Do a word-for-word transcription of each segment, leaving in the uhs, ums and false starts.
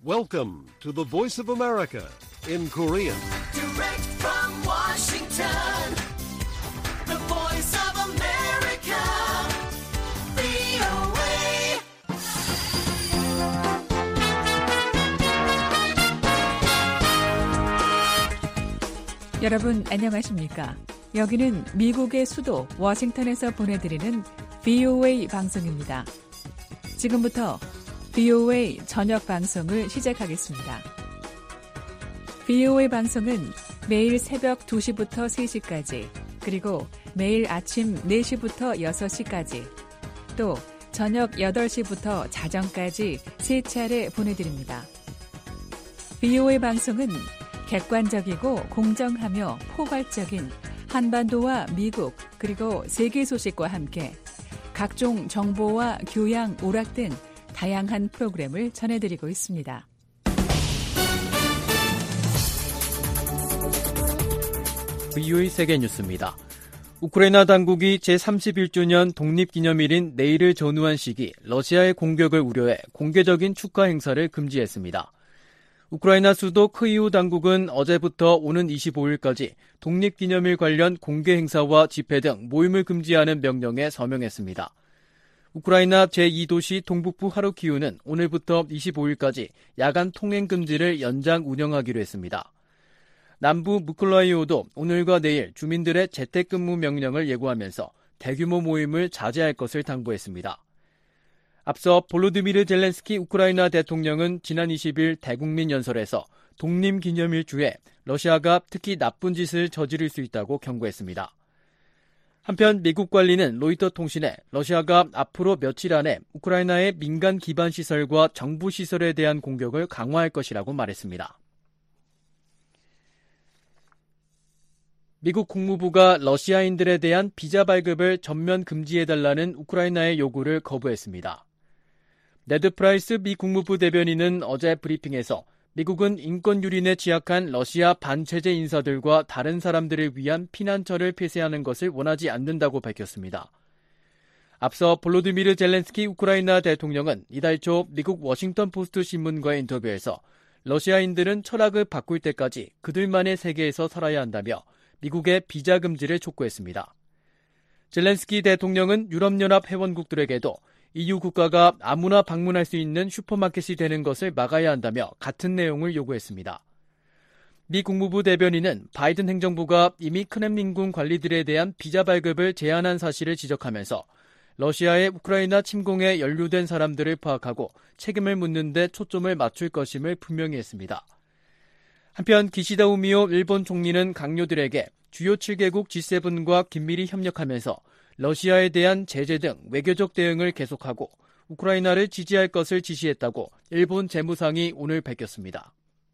Welcome to the Voice of America in Korean. Direct from Washington, the Voice of America, 브이오에이. 여러분 안녕하십니까? 여기는 미국의 수도 워싱턴에서 보내드리는 브이오에이 방송입니다. 지금부터 브이오에이 저녁 방송을 시작하겠습니다. 브이오에이 방송은 매일 새벽 두 시부터 세 시까지, 그리고 매일 아침 네 시부터 여섯 시까지, 또 저녁 여덟 시부터 자정까지 세 차례 보내드립니다. 브이오에이 방송은 객관적이고 공정하며 포괄적인 한반도와 미국 그리고 세계 소식과 함께 각종 정보와 교양, 오락 등 다양한 프로그램을 전해드리고 있습니다. 브이오에이 세계뉴스입니다. 우크라이나 당국이 제삼십일 주년 독립기념일인 내일을 전후한 시기 러시아의 공격을 우려해 공개적인 축하 행사를 금지했습니다. 우크라이나 수도 크이우 당국은 어제부터 오는 이십오 일까지 독립기념일 관련 공개 행사와 집회 등 모임을 금지하는 명령에 서명했습니다. 우크라이나 제이 도시 동북부 하르키우는 오늘부터 이십오 일까지 야간 통행 금지를 연장 운영하기로 했습니다. 남부 무콜라이오도 오늘과 내일 주민들의 재택근무 명령을 예고하면서 대규모 모임을 자제할 것을 당부했습니다. 앞서 볼로디미르 젤렌스키 우크라이나 대통령은 지난 이십 일 대국민 연설에서 독립기념일 주에 러시아가 특히 나쁜 짓을 저지를 수 있다고 경고했습니다. 한편 미국 관리는 로이터 통신에 러시아가 앞으로 며칠 안에 우크라이나의 민간 기반 시설과 정부 시설에 대한 공격을 강화할 것이라고 말했습니다. 미국 국무부가 러시아인들에 대한 비자 발급을 전면 금지해달라는 우크라이나의 요구를 거부했습니다. 네드 프라이스 미 국무부 대변인은 어제 브리핑에서 미국은 인권 유린에 취약한 러시아 반체제 인사들과 다른 사람들을 위한 피난처를 폐쇄하는 것을 원하지 않는다고 밝혔습니다. 앞서 볼로디미르 젤렌스키 우크라이나 대통령은 이달 초 미국 워싱턴 포스트 신문과의 인터뷰에서 러시아인들은 철학을 바꿀 때까지 그들만의 세계에서 살아야 한다며 미국의 비자 금지를 촉구했습니다. 젤렌스키 대통령은 유럽연합 회원국들에게도 이유 국가가 아무나 방문할 수 있는 슈퍼마켓이 되는 것을 막아야 한다며 같은 내용을 요구했습니다. 미 국무부 대변인은 바이든 행정부가 이미 크렘린궁 관리들에 대한 비자 발급을 제한한 사실을 지적하면서 러시아의 우크라이나 침공에 연루된 사람들을 파악하고 책임을 묻는 데 초점을 맞출 것임을 분명히 했습니다. 한편 기시다 우미오 일본 총리는 강요들에게 주요 칠 개국 지 세븐과 긴밀히 협력하면서 러시아에 대한 제재 등 외교적 대응을 계속하고 우크라이나를 지지할 것을 지시했다고 일본 재무상이 오늘 밝혔습니다.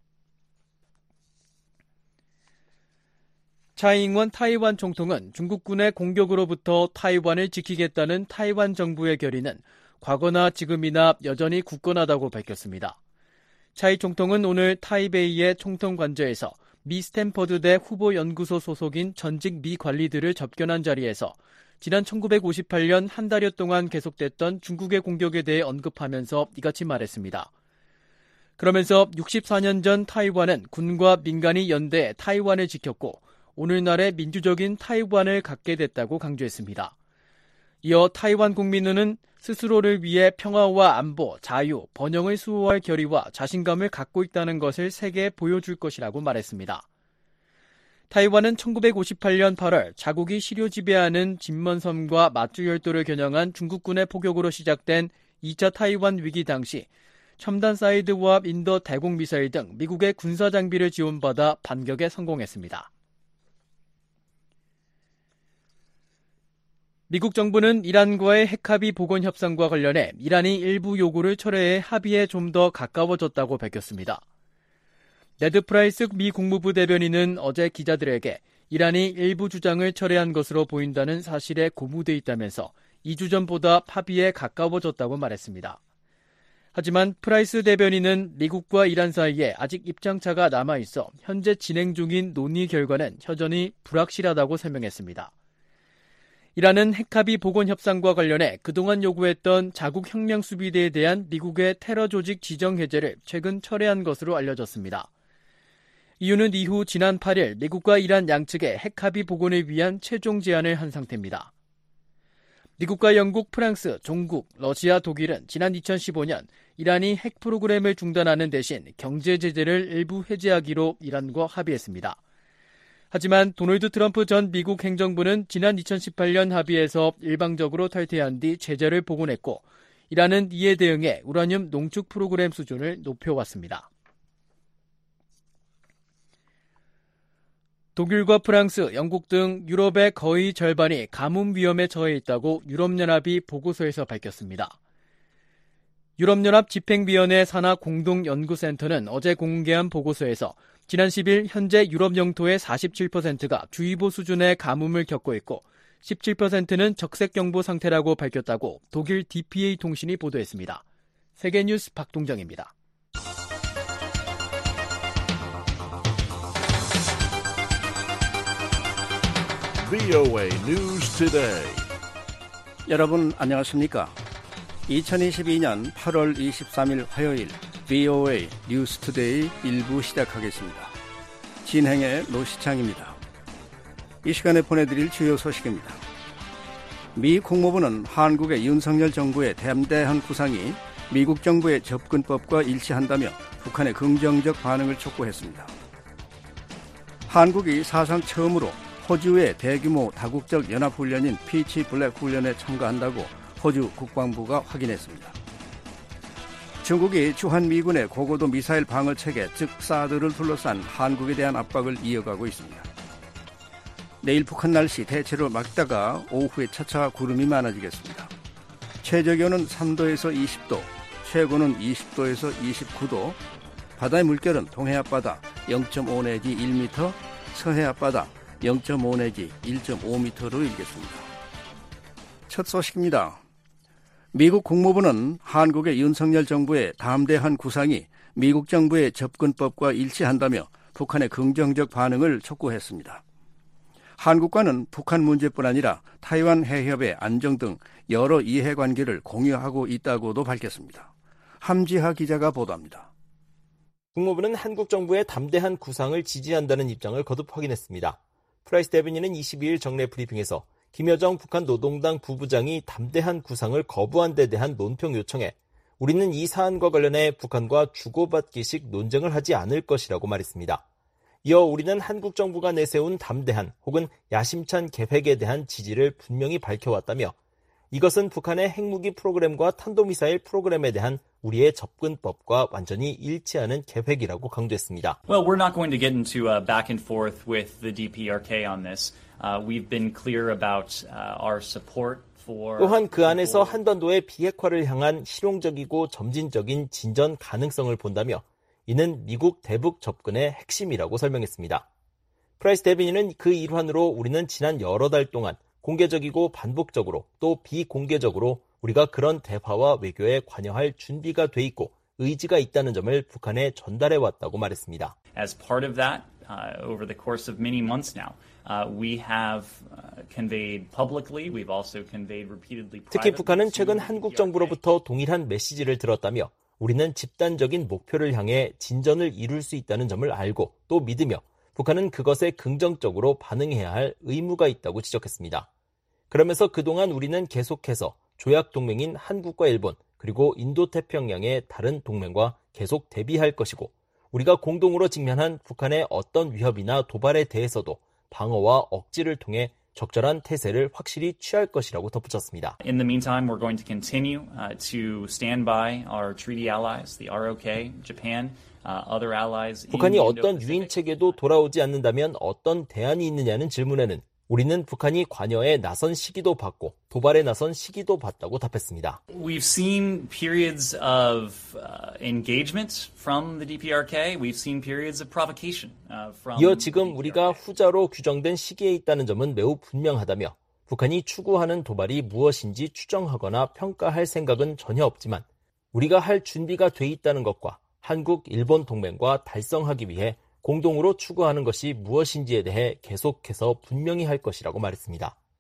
차이잉원 타이완 총통은 중국군의 공격으로부터 타이완을 지키겠다는 타이완 정부의 결의는 과거나 지금이나 여전히 굳건하다고 밝혔습니다. 차이 총통은 오늘 타이베이의 총통 관저에서 미 스탠퍼드대 후보연구소 소속인 전직 미 관리들을 접견한 자리에서 지난 천구백오십팔 년 한 달여 동안 계속됐던 중국의 공격에 대해 언급하면서 이같이 말했습니다. 그러면서 육십사 년 전 타이완은 군과 민간이 연대해 타이완을 지켰고 오늘날의 민주적인 타이완을 갖게 됐다고 강조했습니다. 이어 타이완 국민은 스스로를 위해 평화와 안보, 자유, 번영을 수호할 결의와 자신감을 갖고 있다는 것을 세계에 보여줄 것이라고 말했습니다. 타이완은 천구백오십팔 년 팔월 자국이 시료 지배하는 진먼섬과 마쭈열도를 겨냥한 중국군의 포격으로 시작된 이 차 타이완 위기 당시 첨단 사이드와 인도 대공 미사일 등 미국의 군사 장비를 지원받아 반격에 성공했습니다. 미국 정부는 이란과의 핵합의 복원 협상과 관련해 이란이 일부 요구를 철회해 합의에 좀 더 가까워졌다고 밝혔습니다. 네드 프라이스 미 국무부 대변인은 어제 기자들에게 이란이 일부 주장을 철회한 것으로 보인다는 사실에 고무돼 있다면서 이 주 전보다 합의에 가까워졌다고 말했습니다. 하지만 프라이스 대변인은 미국과 이란 사이에 아직 입장차가 남아있어 현재 진행 중인 논의 결과는 여전히 불확실하다고 설명했습니다. 이란은 핵합의 복원 협상과 관련해 그동안 요구했던 자국 혁명 수비대에 대한 미국의 테러 조직 지정 해제를 최근 철회한 것으로 알려졌습니다. 이유는 이후 지난 팔 일 미국과 이란 양측의 핵합의 복원을 위한 최종 제안을 한 상태입니다. 미국과 영국, 프랑스, 종국, 러시아, 독일은 지난 이천십오 년 이란이 핵 프로그램을 중단하는 대신 경제 제재를 일부 해제하기로 이란과 합의했습니다. 하지만 도널드 트럼프 전 미국 행정부는 지난 이천십팔 년 합의에서 일방적으로 탈퇴한 뒤 제재를 복원했고 이란은 이에 대응해 우라늄 농축 프로그램 수준을 높여왔습니다. 독일과 프랑스, 영국 등 유럽의 거의 절반이 가뭄 위험에 처해 있다고 유럽연합이 보고서에서 밝혔습니다. 유럽연합 집행위원회 산하 공동연구센터는 어제 공개한 보고서에서 지난 십 일 현재 유럽 영토의 사십칠 퍼센트가 주의보 수준의 가뭄을 겪고 있고 십칠 퍼센트는 적색경보 상태라고 밝혔다고 독일 디피에이 통신이 보도했습니다. 세계뉴스 박동정입니다. 브이오에이 News Today. 여러분 안녕하십니까? 이천이십이 년 팔월 이십삼 일 화요일 브이오에이 뉴스 투데이 일 부 시작하겠습니다. 진행의 노시창입니다. 이 시간에 보내드릴 주요 소식입니다. 미 국무부는 한국의 윤석열 정부의 담대한 구상이 미국 정부의 접근법과 일치한다며 북한의 긍정적 반응을 촉구했습니다. 한국이 사상 처음으로 호주의 대규모 다국적 연합훈련인 피치 블랙 훈련에 참가한다고 호주 국방부가 확인했습니다. 중국이 주한미군의 고고도 미사일 방어체계 즉 사드를 둘러싼 한국에 대한 압박을 이어가고 있습니다. 내일 북한 날씨 대체로 맑다가 오후에 차차 구름이 많아지겠습니다. 최저기온은 삼 도에서 이십 도, 최고는 이십 도에서 이십구 도, 바다의 물결은 동해 앞바다 영 점 오 내지 일 미터, 서해 앞바다 영 점 오 내지 일 점 오 미터로 일겠습니다. 첫 소식입니다. 미국 국무부는 한국의 윤석열 정부의 담대한 구상이 미국 정부의 접근법과 일치한다며 북한의 긍정적 반응을 촉구했습니다. 한국과는 북한 문제뿐 아니라 타이완 해협의 안정 등 여러 이해관계를 공유하고 있다고도 밝혔습니다. 함지하 기자가 보도합니다. 국무부는 한국 정부의 담대한 구상을 지지한다는 입장을 거듭 확인했습니다. 프라이스 데비니는 이십이 일 정례 브리핑에서 김여정 북한 노동당 부부장이 담대한 구상을 거부한 데 대한 논평 요청에 우리는 이 사안과 관련해 북한과 주고받기식 논쟁을 하지 않을 것이라고 말했습니다. 이어 우리는 한국 정부가 내세운 담대한 혹은 야심찬 계획에 대한 지지를 분명히 밝혀왔다며 이것은 북한의 핵무기 프로그램과 탄도미사일 프로그램에 대한 우리의 접근법과 완전히 일치하는 계획이라고 강조했습니다. Well, we're not going to get into a back and forth with the 디피아르케이 on this. Uh, we've been clear about uh, our support for. 또한 그 안에서 한반도의 비핵화를 향한 실용적이고 점진적인 진전 가능성을 본다며 이는 미국 대북 접근의 핵심이라고 설명했습니다. 프라이스 데비니는 그 일환으로 우리는 지난 여러 달 동안 공개적이고 반복적으로 또 비공개적으로 우리가 그런 대화와 외교에 관여할 준비가 돼 있고 의지가 있다는 점을 북한에 전달해왔다고 말했습니다. As part of that, uh, over the course of many months now, uh, we have uh, conveyed publicly, we've also conveyed repeatedly privately. 특히 북한은 최근 한국 정부로부터 동일한 메시지를 들었다며 우리는 집단적인 목표를 향해 진전을 이룰 수 있다는 점을 알고 또 믿으며 북한은 그것에 긍정적으로 반응해야 할 의무가 있다고 지적했습니다. 그러면서 그동안 우리는 계속해서 조약 동맹인 한국과 일본 그리고 인도태평양의 다른 동맹과 계속 대비할 것이고 우리가 공동으로 직면한 북한의 어떤 위협이나 도발에 대해서도 방어와 억지를 통해 적절한 태세를 확실히 취할 것이라고 덧붙였습니다. In the meantime, we're going to continue uh, to stand by our treaty allies, the 알 오 케이, Japan, uh, other allies. 북한이 어떤 유인 체계도 돌아오지 않는다면 어떤 대안이 있느냐는 질문에는 우리는 북한이 관여에 나선 시기도 봤고 도발에 나선 시기도 봤다고 답했습니다. We've seen periods of uh, engagement from the 디피아르케이. We've seen periods of provocation uh, from. 이어 지금 우리가 후자로 규정된 시기에 있다는 점은 매우 분명하다며 북한이 추구하는 도발이 무엇인지 추정하거나 평가할 생각은 전혀 없지만 우리가 할 준비가 돼 있다는 것과 한국, 일본 동맹과 달성하기 위해 공동으로 추구하는 것이 무엇인지에 대해 계속해서 분명히 할 것이라고 말했습니다.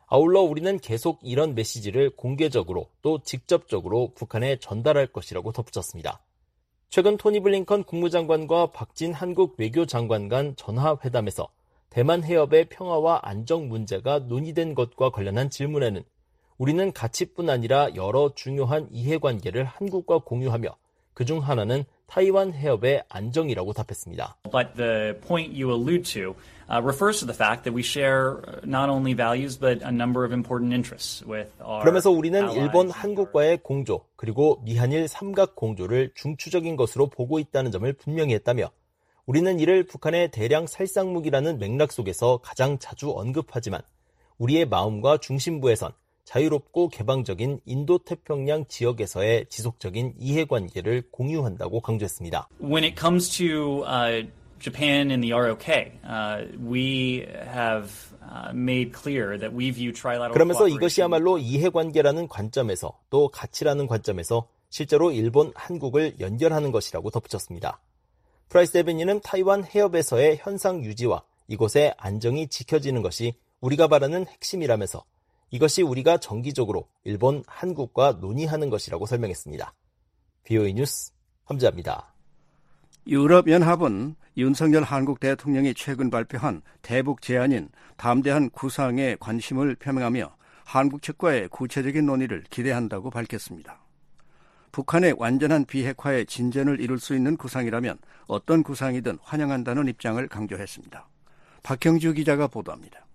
아울러 우리는 계속 이런 메시지를 공개적으로 또 직접적으로 북한에 전달할 것이라고 덧붙였습니다. 최근 토니 블링컨 국무장관과 박진 한국 외교장관 간 전화회담에서 대만 해협의 평화와 안정 문제가 논의된 것과 관련한 질문에는 우리는 가치뿐 아니라 여러 중요한 이해관계를 한국과 공유하며 그중 하나는 타이완 해협의 안정이라고 답했습니다. But the point you allude to uh, refers to the fact that we share not only values but a number of important interests with our 그러면서 우리는 allies. 일본, 한국과의 공조 그리고 미한일 삼각 공조를 중추적인 것으로 보고 있다는 점을 분명히 했다며 우리는 이를 북한의 대량 살상무기라는 맥락 속에서 가장 자주 언급하지만 우리의 마음과 중심부에선 자유롭고 개방적인 인도태평양 지역에서의 지속적인 이해관계를 공유한다고 강조했습니다. When it comes to uh, Japan and the R O K, uh, we have uh, made clear that we view trilateral 그러면서 cooperation. 이것이야말로 이해관계라는 관점에서 또 가치라는 관점에서 실제로 일본, 한국을 연결하는 것이라고 덧붙였습니다. 프라이스 대변인은 타이완 해협에서의 현상 유지와 이곳의 안정이 지켜지는 것이 우리가 바라는 핵심이라면서 이것이 우리가 정기적으로 일본, 한국과 논의하는 것이라고 설명했습니다. 브이오에이 뉴스 함지아입니다. 유럽연합은 윤석열 한국 대통령이 최근 발표한 대북 제안인 담대한 구상에 관심을 표명하며 한국 측과의 구체적인 논의를 기대한다고 밝혔습니다. 북한의 완전한 비핵화에 진전을 이룰 수 있는 구상이라면 어떤 구상이든 환영한다는 입장을 강조했습니다. 박형주 기자가 보도합니다.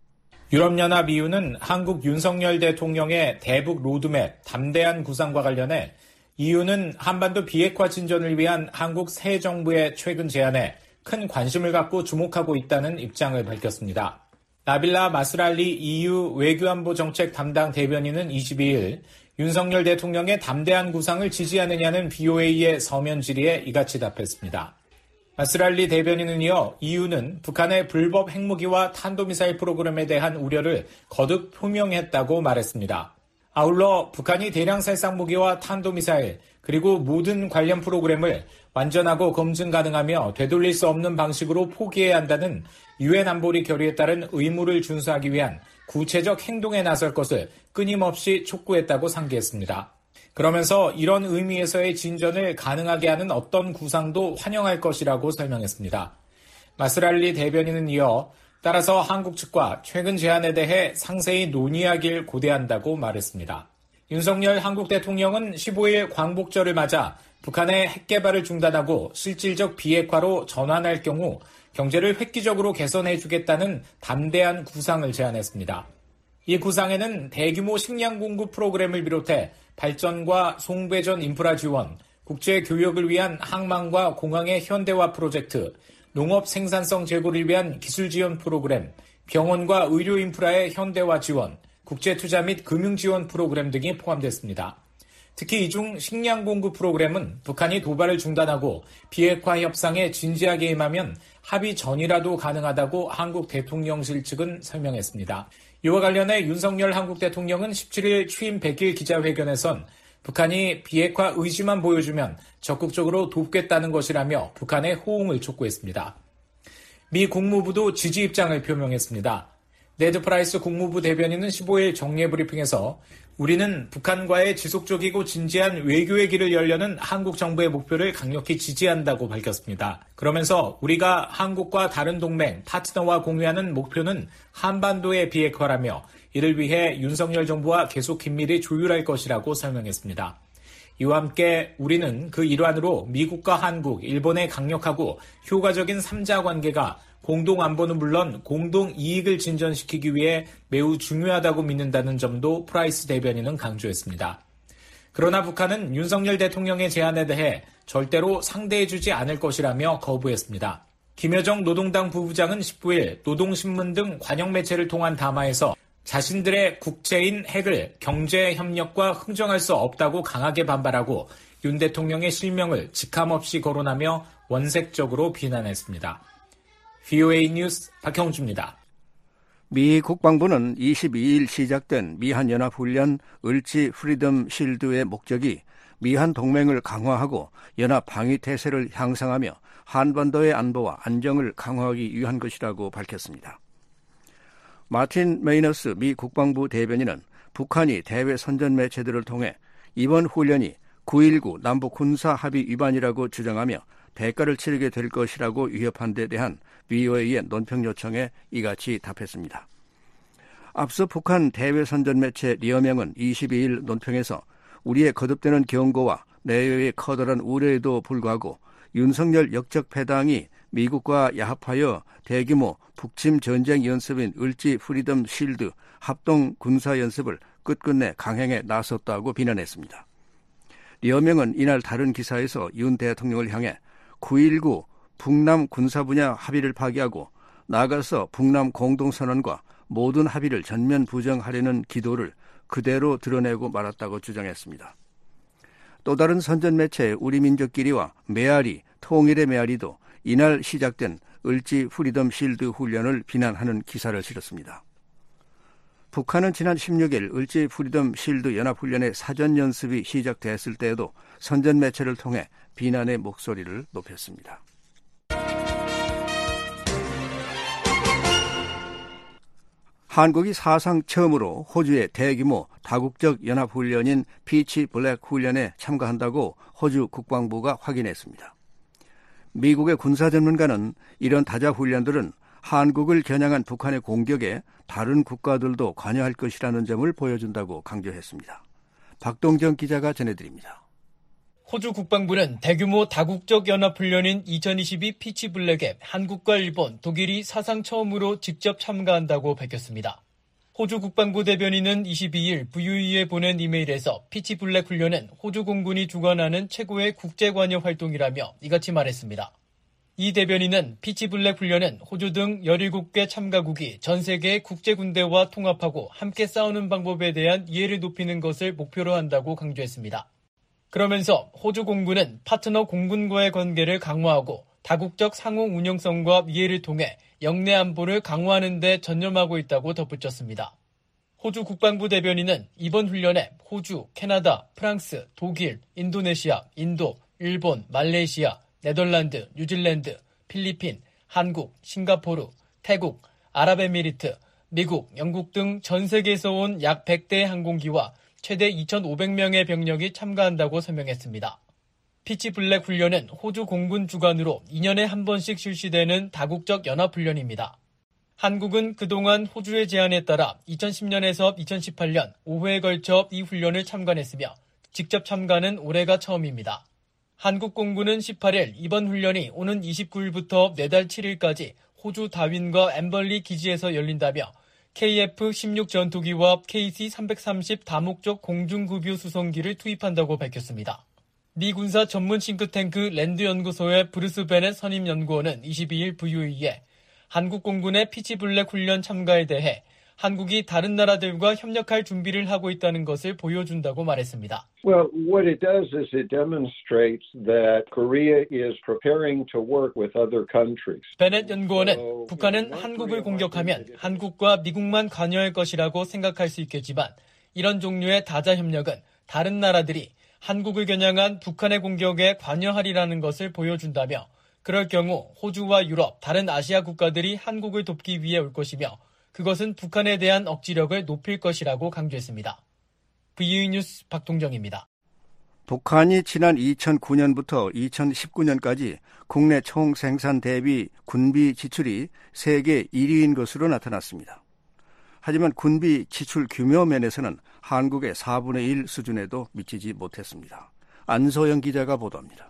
유럽연합 이유는 한국 윤석열 대통령의 대북 로드맵 담대한 구상과 관련해 이유는 한반도 비핵화 진전을 위한 한국 새 정부의 최근 제안에 큰 관심을 갖고 주목하고 있다는 입장을 밝혔습니다. 나빌라 마스랄리 이유 외교안보 정책 담당 대변인은 이십이일 윤석열 대통령의 담대한 구상을 지지하느냐는 브이오에이의 서면 질의에 이같이 답했습니다. 마스랄리 대변인은 이어 이유는 북한의 불법 핵무기와 탄도미사일 프로그램에 대한 우려를 거듭 표명했다고 말했습니다. 아울러 북한이 대량 살상 무기와 탄도미사일 그리고 모든 관련 프로그램을 완전하고 검증 가능하며 되돌릴 수 없는 방식으로 포기해야 한다는 유엔 안보리 결의에 따른 의무를 준수하기 위한 구체적 행동에 나설 것을 끊임없이 촉구했다고 상기했습니다. 그러면서 이런 의미에서의 진전을 가능하게 하는 어떤 구상도 환영할 것이라고 설명했습니다. 마스랄리 대변인은 이어 따라서 한국 측과 최근 제안에 대해 상세히 논의하길 고대한다고 말했습니다. 윤석열 한국 대통령은 십오일 광복절을 맞아 북한의 핵개발을 중단하고 실질적 비핵화로 전환할 경우 경제를 획기적으로 개선해주겠다는 담대한 구상을 제안했습니다. 이 구상에는 대규모 식량 공급 프로그램을 비롯해 발전과 송배전 인프라 지원, 국제 교역을 위한 항만과 공항의 현대화 프로젝트, 농업 생산성 제고를 위한 기술 지원 프로그램, 병원과 의료 인프라의 현대화 지원, 국제 투자 및 금융 지원 프로그램 등이 포함됐습니다. 특히 이 중 식량 공급 프로그램은 북한이 도발을 중단하고 비핵화 협상에 진지하게 임하면 합의 전이라도 가능하다고 한국 대통령실 측은 설명했습니다. 이와 관련해 윤석열 한국 대통령은 십칠일 취임 백일 기자회견에선 북한이 비핵화 의지만 보여주면 적극적으로 돕겠다는 것이라며 북한의 호응을 촉구했습니다. 미 국무부도 지지 입장을 표명했습니다. 네드 프라이스 국무부 대변인은 십오일 정례 브리핑에서 우리는 북한과의 지속적이고 진지한 외교의 길을 열려는 한국 정부의 목표를 강력히 지지한다고 밝혔습니다. 그러면서 우리가 한국과 다른 동맹, 파트너와 공유하는 목표는 한반도의 비핵화라며 이를 위해 윤석열 정부와 계속 긴밀히 조율할 것이라고 설명했습니다. 이와 함께 우리는 그 일환으로 미국과 한국, 일본의 강력하고 효과적인 삼자 관계가 공동 안보는 물론 공동 이익을 진전시키기 위해 매우 중요하다고 믿는다는 점도 프라이스 대변인은 강조했습니다. 그러나 북한은 윤석열 대통령의 제안에 대해 절대로 상대해주지 않을 것이라며 거부했습니다. 김여정 노동당 부부장은 십구일 노동신문 등 관영 매체를 통한 담화에서 자신들의 국채인 핵을 경제협력과 흥정할 수 없다고 강하게 반발하고 윤 대통령의 실명을 직함없이 거론하며 원색적으로 비난했습니다. 브이오에이 뉴스 박형주입니다. 미 국방부는 이십이일 시작된 미한연합훈련 을지 프리덤 실드의 목적이 미한 동맹을 강화하고 연합 방위 태세를 향상하며 한반도의 안보와 안정을 강화하기 위한 것이라고 밝혔습니다. 마틴 메이너스 미 국방부 대변인은 북한이 대외 선전 매체들을 통해 이번 훈련이 구일구 남북 군사 합의 위반이라고 주장하며 대가를 치르게 될 것이라고 위협한 데 대한 브이오에이의 논평 요청에 이같이 답했습니다. 앞서 북한 대외 선전 매체 리어명은 이십이일 논평에서 우리의 거듭되는 경고와 내외의 커다란 우려에도 불구하고 윤석열 역적 패당이 미국과 야합하여 대규모 북침 전쟁 연습인 을지 프리덤 실드 합동 군사 연습을 끝끝내 강행에 나섰다고 비난했습니다. 리어명은 이날 다른 기사에서 윤 대통령을 향해 구일구 북남 군사 분야 합의를 파기하고 나아가서 북남 공동선언과 모든 합의를 전면 부정하려는 기도를 그대로 드러내고 말았다고 주장했습니다. 또 다른 선전 매체 우리 민족끼리와 메아리, 통일의 메아리도 이날 시작된 을지 프리덤 실드 훈련을 비난하는 기사를 실었습니다. 북한은 지난 십육일 을지 프리덤 실드 연합훈련의 사전 연습이 시작됐을 때에도 선전 매체를 통해 비난의 목소리를 높였습니다. 한국이 사상 처음으로 호주의 대규모 다국적 연합훈련인 피치 블랙 훈련에 참가한다고 호주 국방부가 확인했습니다. 미국의 군사 전문가는 이런 다자 훈련들은 한국을 겨냥한 북한의 공격에 다른 국가들도 관여할 것이라는 점을 보여준다고 강조했습니다. 박동정 기자가 전해드립니다. 호주 국방부는 대규모 다국적 연합훈련인 이천이십이 피치 블랙에 한국과 일본, 독일이 사상 처음으로 직접 참가한다고 밝혔습니다. 호주 국방부 대변인은 이십이일 브이오에이에 보낸 이메일에서 피치 블랙 훈련은 호주 공군이 주관하는 최고의 국제 관여 활동이라며 이같이 말했습니다. 이 대변인은 피치 블랙 훈련은 호주 등 열일곱 개 참가국이 전 세계의 국제 군대와 통합하고 함께 싸우는 방법에 대한 이해를 높이는 것을 목표로 한다고 강조했습니다. 그러면서 호주 공군은 파트너 공군과의 관계를 강화하고 다국적 상호 운영성과 이해를 통해 영내 안보를 강화하는 데 전념하고 있다고 덧붙였습니다. 호주 국방부 대변인은 이번 훈련에 호주, 캐나다, 프랑스, 독일, 인도네시아, 인도, 일본, 말레이시아, 네덜란드, 뉴질랜드, 필리핀, 한국, 싱가포르, 태국, 아랍에미리트, 미국, 영국 등 전 세계에서 온 약 백 대의 항공기와 최대 이천오백 명의 병력이 참가한다고 설명했습니다. 피치 블랙 훈련은 호주 공군 주관으로 이 년에 한 번씩 실시되는 다국적 연합훈련입니다. 한국은 그동안 호주의 제안에 따라 이천십 년에서 이천십팔 년 오 회에 걸쳐 이 훈련을 참관했으며 직접 참가는 올해가 처음입니다. 한국 공군은 십팔일 이번 훈련이 오는 이십구일부터 내달 칠일까지 호주 다윈과 엠벌리 기지에서 열린다며 케이에프 십육 전투기와 케이씨 삼백삼십 다목적 공중급유 수송기를 투입한다고 밝혔습니다. 미 군사 전문 싱크탱크 랜드 연구소의 브루스 베넷 선임 연구원은 이십이일 브이오에이에 한국 공군의 피치 블랙 훈련 참가에 대해 한국이 다른 나라들과 협력할 준비를 하고 있다는 것을 보여준다고 말했습니다. Well, what it does is it demonstrates that Korea is preparing to work with other countries. 베넷 연구원은 북한은 한국을 공격하면 한국과 미국만 관여할 것이라고 생각할 수 있겠지만 이런 종류의 다자 협력은 다른 나라들이 한국을 겨냥한 북한의 공격에 관여하리라는 것을 보여준다며 그럴 경우 호주와 유럽, 다른 아시아 국가들이 한국을 돕기 위해 올 것이며 그것은 북한에 대한 억지력을 높일 것이라고 강조했습니다. 브이오에이 뉴스 박동정입니다. 북한이 지난 이천구 년부터 이천십구 년까지 국내 총생산 대비 군비 지출이 세계 일 위인 것으로 나타났습니다. 하지만 군비 지출 규모 면에서는 한국의 사분의 일 수준에도 미치지 못했습니다. 안소영 기자가 보도합니다.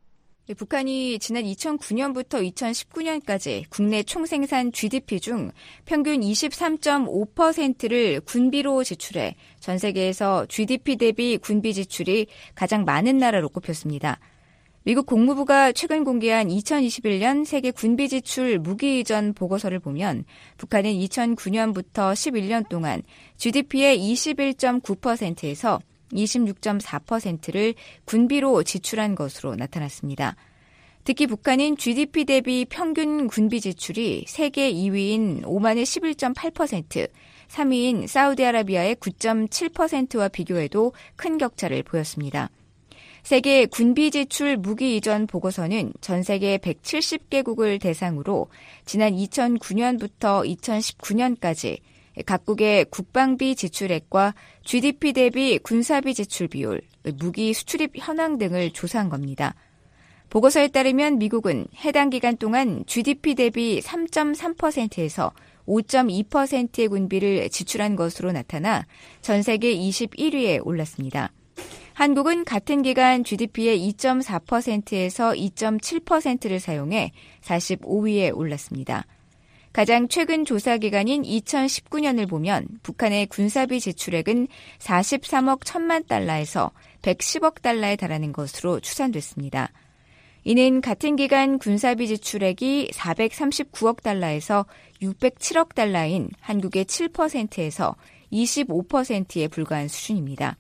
북한이 지난 이천구 년부터 이천십구 년까지 국내 총생산 지디피 중 평균 이십삼 점 오 퍼센트를 군비로 지출해 전 세계에서 지디피 대비 군비 지출이 가장 많은 나라로 꼽혔습니다. 미국 국무부가 최근 공개한 이천이십일 년 세계 군비 지출 무기 이전 보고서를 보면 북한은 이천구 년부터 십일 년 동안 지디피의 이십일 점 구 퍼센트에서 이십육 점 사 퍼센트를 군비로 지출한 것으로 나타났습니다. 특히 북한은 지디피 대비 평균 군비 지출이 세계 이 위인 오만의 십일 점 팔 퍼센트, 삼 위인 사우디아라비아의 구 점 칠 퍼센트와 비교해도 큰 격차를 보였습니다. 세계 군비 지출 무기 이전 보고서는 전 세계 백칠십 개국을 대상으로 지난 이천구 년부터 이천십구 년까지 각국의 국방비 지출액과 지디피 대비 군사비 지출 비율, 무기 수출입 현황 등을 조사한 겁니다. 보고서에 따르면 미국은 해당 기간 동안 지디피 대비 삼 점 삼 퍼센트에서 오 점 이 퍼센트의 군비를 지출한 것으로 나타나 전 세계 이십일 위에 올랐습니다. 한국은 같은 기간 지디피의 이 점 사 퍼센트에서 이 점 칠 퍼센트를 사용해 사십오 위에 올랐습니다. 가장 최근 조사 기간인 이천십구 년을 보면 북한의 군사비 지출액은 사십삼억 천만 달러에서 백십억 달러에 달하는 것으로 추산됐습니다. 이는 같은 기간 군사비 지출액이 사백삼십구억 달러에서 육백칠억 달러인 한국의 칠 퍼센트에서 이십오 퍼센트에 불과한 수준입니다.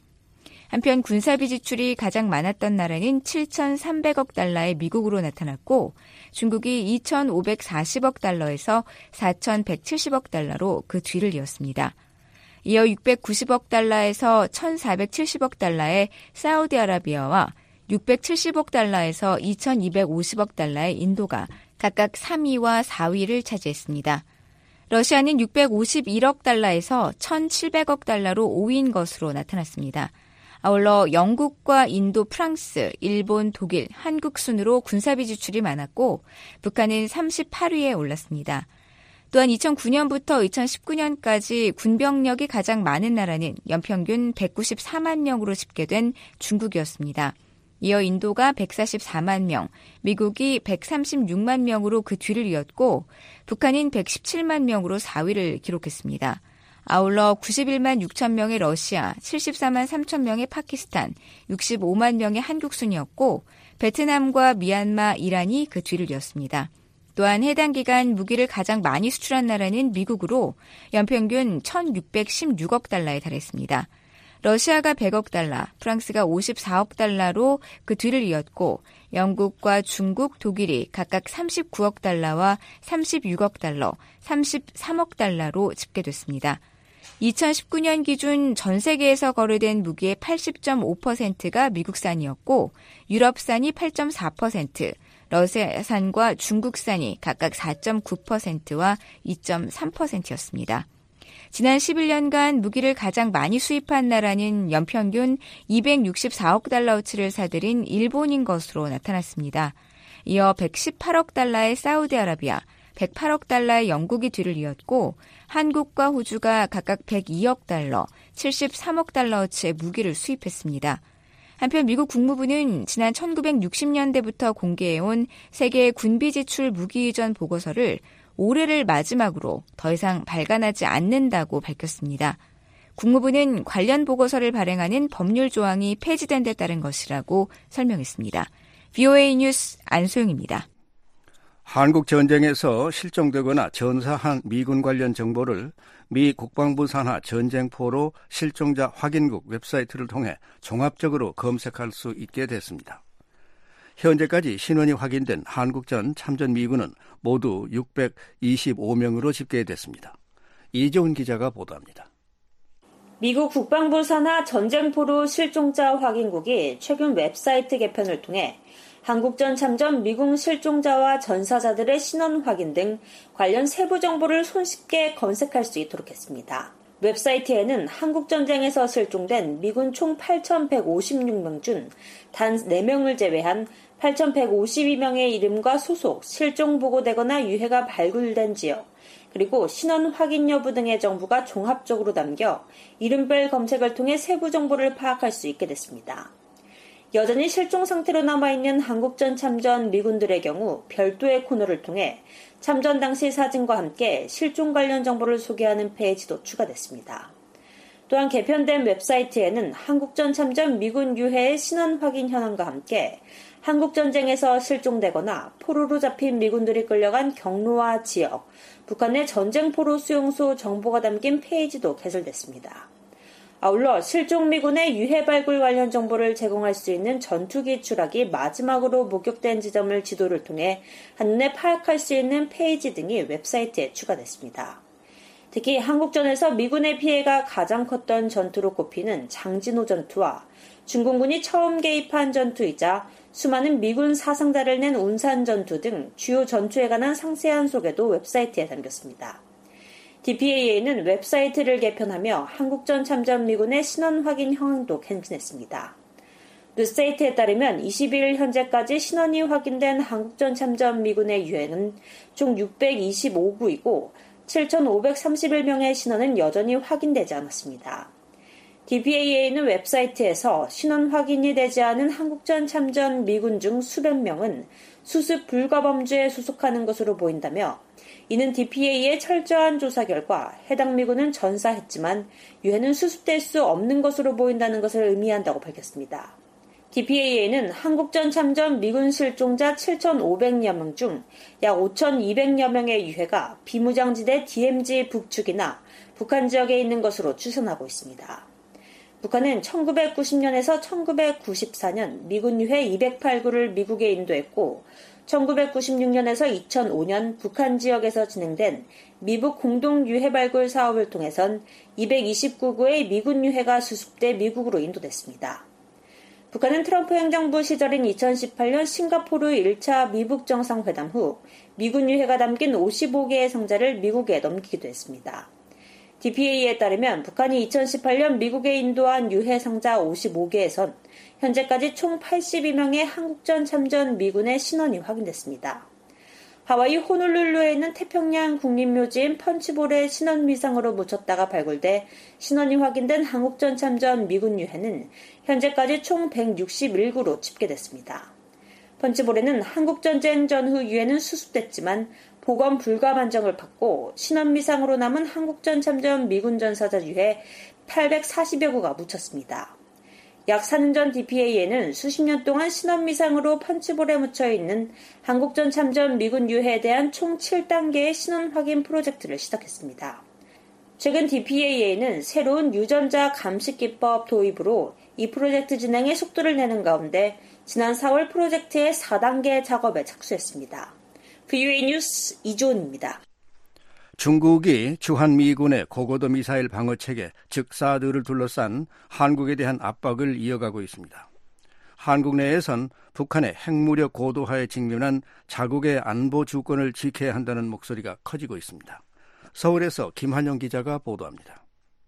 한편 군사비 지출이 가장 많았던 나라는 칠천삼백억 달러의 미국으로 나타났고 중국이 이천오백사십억 달러에서 사천백칠십억 달러로 그 뒤를 이었습니다. 이어 육백구십억 달러에서 천사백칠십억 달러의 사우디아라비아와 육백칠십억 달러에서 이천이백오십억 달러의 인도가 각각 삼 위와 사 위를 차지했습니다. 러시아는 육백오십일억 달러에서 천칠백억 달러로 오 위인 것으로 나타났습니다. 아울러 영국과 인도, 프랑스, 일본, 독일, 한국 순으로 군사비 지출이 많았고 북한은 삼십팔 위에 올랐습니다. 또한 이천구 년부터 이천십구 년까지 군병력이 가장 많은 나라는 연평균 백구십사만 명으로 집계된 중국이었습니다. 이어 인도가 백사십사만 명, 미국이 백삼십육만 명으로 그 뒤를 이었고 북한은 백십칠만 명으로 사 위를 기록했습니다. 아울러 구십일만 육천 명의 러시아, 칠십사만 삼천 명의 파키스탄, 육십오만 명의 한국 순이었고 베트남과 미얀마, 이란이 그 뒤를 이었습니다. 또한 해당 기간 무기를 가장 많이 수출한 나라는 미국으로 연평균 천육백십육억 달러에 달했습니다. 러시아가 백억 달러, 프랑스가 오십사억 달러로 그 뒤를 이었고 영국과 중국, 독일이 각각 삼십구억 달러와 삼십육억 달러, 삼십삼억 달러로 집계됐습니다. 이천십구 년 기준 전 세계에서 거래된 무기의 팔십 점 오 퍼센트가 미국산이었고 유럽산이 팔 점 사 퍼센트, 러시아산과 중국산이 각각 사 점 구 퍼센트와 이 점 삼 퍼센트였습니다. 지난 십일 년간 무기를 가장 많이 수입한 나라는 연평균 이백육십사억 달러어치를 사들인 일본인 것으로 나타났습니다. 이어 백십팔억 달러의 사우디아라비아, 백팔억 달러의 영국이 뒤를 이었고 한국과 호주가 각각 백이억 달러, 칠십삼억 달러어치의 무기를 수입했습니다. 한편 미국 국무부는 지난 천구백육십 년대부터 공개해온 세계 군비 지출 무기 이전 보고서를 올해를 마지막으로 더 이상 발간하지 않는다고 밝혔습니다. 국무부는 관련 보고서를 발행하는 법률 조항이 폐지된 데 따른 것이라고 설명했습니다. 브이오에이 뉴스 안소영입니다. 한국 전쟁에서 실종되거나 전사한 미군 관련 정보를 미 국방부 산하 전쟁포로 실종자 확인국 웹사이트를 통해 종합적으로 검색할 수 있게 됐습니다. 현재까지 신원이 확인된 한국전 참전 미군은 모두 육백이십오 명으로 집계됐습니다. 이재훈 기자가 보도합니다. 미국 국방부 산하 전쟁포로 실종자 확인국이 최근 웹사이트 개편을 통해 한국전 참전 미군 실종자와 전사자들의 신원 확인 등 관련 세부 정보를 손쉽게 검색할 수 있도록 했습니다. 웹사이트에는 한국전쟁에서 실종된 미군 총 팔천백오십육 명 중 단 네 명을 제외한 팔천백오십이 명의 이름과 소속, 실종 보고되거나 유해가 발굴된 지역, 그리고 신원 확인 여부 등의 정보가 종합적으로 담겨 이름별 검색을 통해 세부 정보를 파악할 수 있게 됐습니다. 여전히 실종 상태로 남아있는 한국전 참전 미군들의 경우 별도의 코너를 통해 참전 당시 사진과 함께 실종 관련 정보를 소개하는 페이지도 추가됐습니다. 또한 개편된 웹사이트에는 한국전 참전 미군 유해의 신원 확인 현황과 함께 한국전쟁에서 실종되거나 포로로 잡힌 미군들이 끌려간 경로와 지역, 북한의 전쟁포로 수용소 정보가 담긴 페이지도 개설됐습니다. 아울러 실종 미군의 유해 발굴 관련 정보를 제공할 수 있는 전투기 추락이 마지막으로 목격된 지점을 지도를 통해 한눈에 파악할 수 있는 페이지 등이 웹사이트에 추가됐습니다. 특히 한국전에서 미군의 피해가 가장 컸던 전투로 꼽히는 장진호 전투와 중공군이 처음 개입한 전투이자 수많은 미군 사상자를 낸 운산 전투 등 주요 전투에 관한 상세한 소개도 웹사이트에 담겼습니다. 디피에이에이는 웹사이트를 개편하며 한국전 참전 미군의 신원 확인 현황도 갱신했습니다. 뉴스사이트에 따르면 이십일 일 현재까지 신원이 확인된 한국전 참전 미군의 유해는 총 육백이십오 구이고 칠천오백삼십일 명의 신원은 여전히 확인되지 않았습니다. 디피에이에이는 웹사이트에서 신원 확인이 되지 않은 한국전 참전 미군 중 수백 명은 수습 불가 범죄에 소속하는 것으로 보인다며 이는 디피에이의 철저한 조사 결과 해당 미군은 전사했지만 유해는 수습될 수 없는 것으로 보인다는 것을 의미한다고 밝혔습니다. 디피에이에이는 한국전 참전 미군 실종자 칠천오백여 명 중 약 오천이백여 명의 유해가 비무장지대 디엠지 북측이나 북한 지역에 있는 것으로 추산하고 있습니다. 북한은 천구백구십 년에서 천구백구십사 년 미군 유해 이백팔 구를 미국에 인도했고 천구백구십육 년에서 이천오 년 북한 지역에서 진행된 미북 공동 유해 발굴 사업을 통해선 이백이십구 구의 미군 유해가 수습돼 미국으로 인도됐습니다. 북한은 트럼프 행정부 시절인 이천십팔 년 싱가포르 일 차 미북 정상회담 후 미군 유해가 담긴 오십오 개의 상자를 미국에 넘기기도 했습니다. 디피에이에 따르면 북한이 이천십팔 년 미국에 인도한 유해 상자 오십오 개에선 현재까지 총 팔십이 명의 한국전 참전 미군의 신원이 확인됐습니다. 하와이 호놀룰루에 있는 태평양 국립묘지인 펀치볼의 신원 미상으로 묻혔다가 발굴돼 신원이 확인된 한국전 참전 미군 유해는 현재까지 총 백육십일 구로 집계됐습니다. 펀치볼에는 한국전쟁 전후 유해는 수습됐지만 복원 불가 판정을 받고 신원 미상으로 남은 한국전 참전 미군 전사자 유해 팔백사십여 구가 묻혔습니다. 약 사 년 전 디피에이에는 수십 년 동안 신원 미상으로 펀치볼에 묻혀있는 한국전 참전 미군 유해에 대한 총 칠 단계의 신원 확인 프로젝트를 시작했습니다. 최근 디피에이에이는 새로운 유전자 감식 기법 도입으로 이 프로젝트 진행에 속도를 내는 가운데 지난 사월 프로젝트의 사 단계 작업에 착수했습니다. 브이오에이 뉴스 이조은입니다. 중국이 주한미군의 고고도 미사일 방어체계, 즉 사드를 둘러싼 한국에 대한 압박을 이어가고 있습니다. 한국 내에선 북한의 핵무력 고도화에 직면한 자국의 안보 주권을 지켜야 한다는 목소리가 커지고 있습니다. 서울에서 김한영 기자가 보도합니다.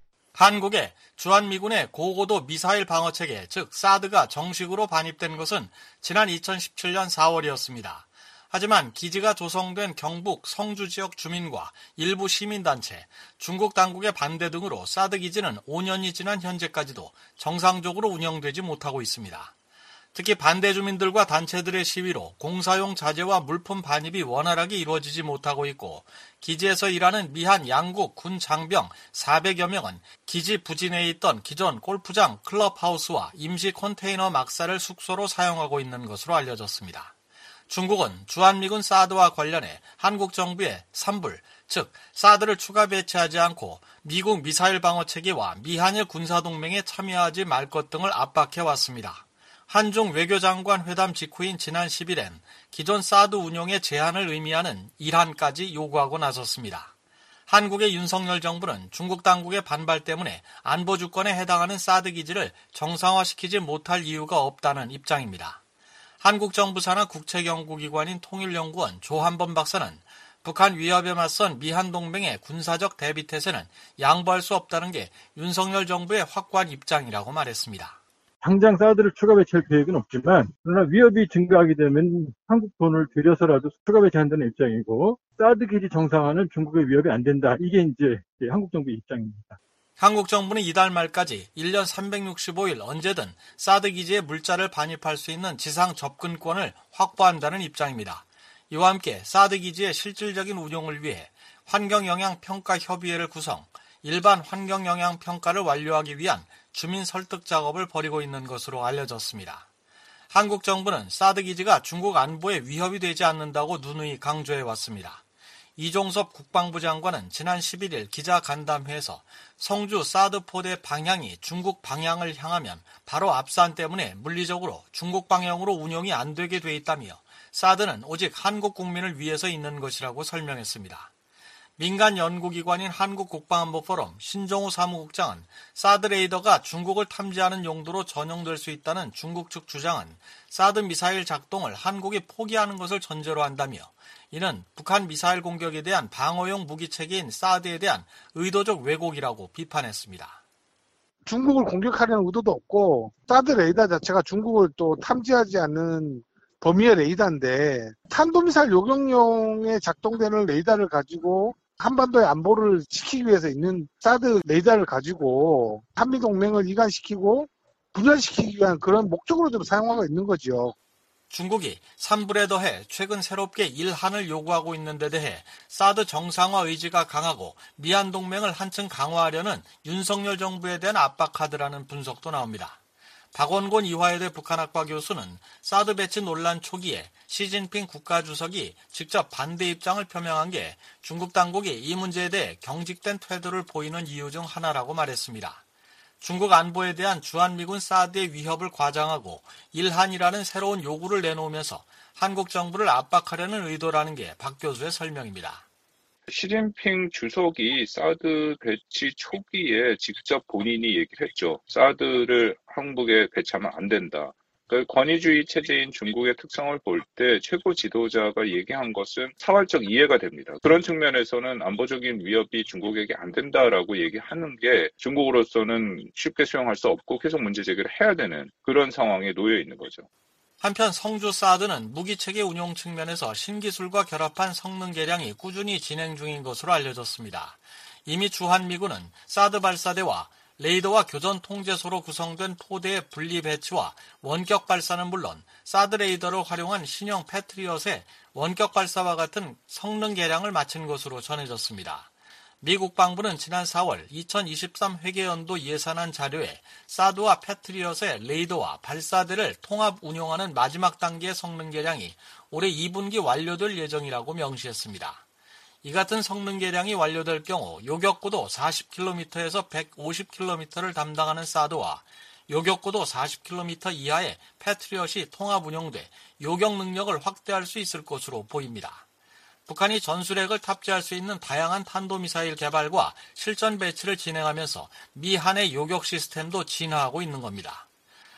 한국에 주한미군의 고고도 미사일 방어체계, 즉 사드가 정식으로 반입된 것은 지난 이천십칠 년 사월이었습니다. 하지만 기지가 조성된 경북 성주 지역 주민과 일부 시민단체, 중국 당국의 반대 등으로 사드 기지는 오 년이 지난 현재까지도 정상적으로 운영되지 못하고 있습니다. 특히 반대 주민들과 단체들의 시위로 공사용 자재와 물품 반입이 원활하게 이루어지지 못하고 있고 기지에서 일하는 미한 양국 군 장병 사백여 명은 기지 부진에 있던 기존 골프장 클럽하우스와 임시 컨테이너 막사를 숙소로 사용하고 있는 것으로 알려졌습니다. 중국은 주한미군 사드와 관련해 한국 정부의 산불, 즉 사드를 추가 배치하지 않고 미국 미사일 방어체계와 미한일 군사동맹에 참여하지 말 것 등을 압박해왔습니다. 한중 외교장관 회담 직후인 지난 십 일엔 기존 사드 운용의 제한을 의미하는 일한까지 요구하고 나섰습니다. 한국의 윤석열 정부는 중국 당국의 반발 때문에 안보 주권에 해당하는 사드 기지를 정상화시키지 못할 이유가 없다는 입장입니다. 한국 정부 산하 국책연구기관인 통일연구원 조한범 박사는 북한 위협에 맞선 미한 동맹의 군사적 대비태세는 양보할 수 없다는 게 윤석열 정부의 확고한 입장이라고 말했습니다. 당장 사드를 추가 배치할 계획은 없지만 그러나 위협이 증가하게 되면 한국 돈을 들여서라도 추가 배치한다는 입장이고 사드 기지 정상화는 중국의 위협이 안 된다. 이게 이제 한국 정부의 입장입니다. 한국 정부는 이달 말까지 일 년 삼백육십오 일 언제든 사드 기지에 물자를 반입할 수 있는 지상 접근권을 확보한다는 입장입니다. 이와 함께 사드 기지의 실질적인 운용을 위해 환경영향평가협의회를 구성, 일반 환경영향평가를 완료하기 위한 주민 설득 작업을 벌이고 있는 것으로 알려졌습니다. 한국 정부는 사드 기지가 중국 안보에 위협이 되지 않는다고 누누이 강조해왔습니다. 이종섭 국방부 장관은 지난 십일 일 기자간담회에서 성주 사드 포대 방향이 중국 방향을 향하면 바로 앞산 때문에 물리적으로 중국 방향으로 운용이 안 되게 돼 있다며 사드는 오직 한국 국민을 위해서 있는 것이라고 설명했습니다. 민간 연구기관인 한국국방안보포럼 신종우 사무국장은 사드 레이더가 중국을 탐지하는 용도로 전용될 수 있다는 중국 측 주장은 사드 미사일 작동을 한국이 포기하는 것을 전제로 한다며 이는 북한 미사일 공격에 대한 방어용 무기체계인 사드에 대한 의도적 왜곡이라고 비판했습니다. 중국을 공격하려는 의도도 없고 사드 레이더 자체가 중국을 또 탐지하지 않는 범위의 레이더인데 탄도미사일 요격용에 작동되는 레이더를 가지고 한반도의 안보를 지키기 위해서 있는 사드 레이더를 가지고 한미동맹을 이간시키고 분열시키기 위한 그런 목적으로 좀 사용하고 있는 거죠. 중국이 삼불에 더해 최근 새롭게 일한을 요구하고 있는 데 대해 사드 정상화 의지가 강하고 미한 동맹을 한층 강화하려는 윤석열 정부에 대한 압박 카드라는 분석도 나옵니다. 박원곤 이화여대 북한학과 교수는 사드 배치 논란 초기에 시진핑 국가주석이 직접 반대 입장을 표명한 게 중국 당국이 이 문제에 대해 경직된 태도를 보이는 이유 중 하나라고 말했습니다. 중국 안보에 대한 주한미군 사드의 위협을 과장하고 일한이라는 새로운 요구를 내놓으면서 한국 정부를 압박하려는 의도라는 게 박 교수의 설명입니다. 시진핑 주석이 사드 배치 초기에 직접 본인이 얘기를 했죠. 사드를 한국에 배치하면 안 된다. 그러니까 권위주의 체제인 중국의 특성을 볼 때 최고 지도자가 얘기한 것은 사활적 이해가 됩니다. 그런 측면에서는 안보적인 위협이 중국에게 안 된다라고 얘기하는 게 중국으로서는 쉽게 수용할 수 없고 계속 문제 제기를 해야 되는 그런 상황에 놓여 있는 거죠. 한편 성주 사드는 무기체계 운용 측면에서 신기술과 결합한 성능 개량이 꾸준히 진행 중인 것으로 알려졌습니다. 이미 주한미군은 사드 발사대와 레이더와 교전 통제소로 구성된 포대의 분리 배치와 원격 발사는 물론 사드 레이더를 활용한 신형 패트리엇의 원격 발사와 같은 성능 개량을 마친 것으로 전해졌습니다. 미 국방부는 지난 사월 이천이십삼 회계연도 예산안 자료에 사드와 패트리엇의 레이더와 발사대를 통합 운용하는 마지막 단계의 성능 개량이 올해 이 분기 완료될 예정이라고 명시했습니다. 이 같은 성능 개량이 완료될 경우 요격고도 사십 킬로미터에서 백오십 킬로미터를 담당하는 사드와 요격고도 사십 킬로미터 이하의 패트리엇이 통합 운용돼 요격 능력을 확대할 수 있을 것으로 보입니다. 북한이 전술핵을 탑재할 수 있는 다양한 탄도미사일 개발과 실전 배치를 진행하면서 미한의 요격 시스템도 진화하고 있는 겁니다.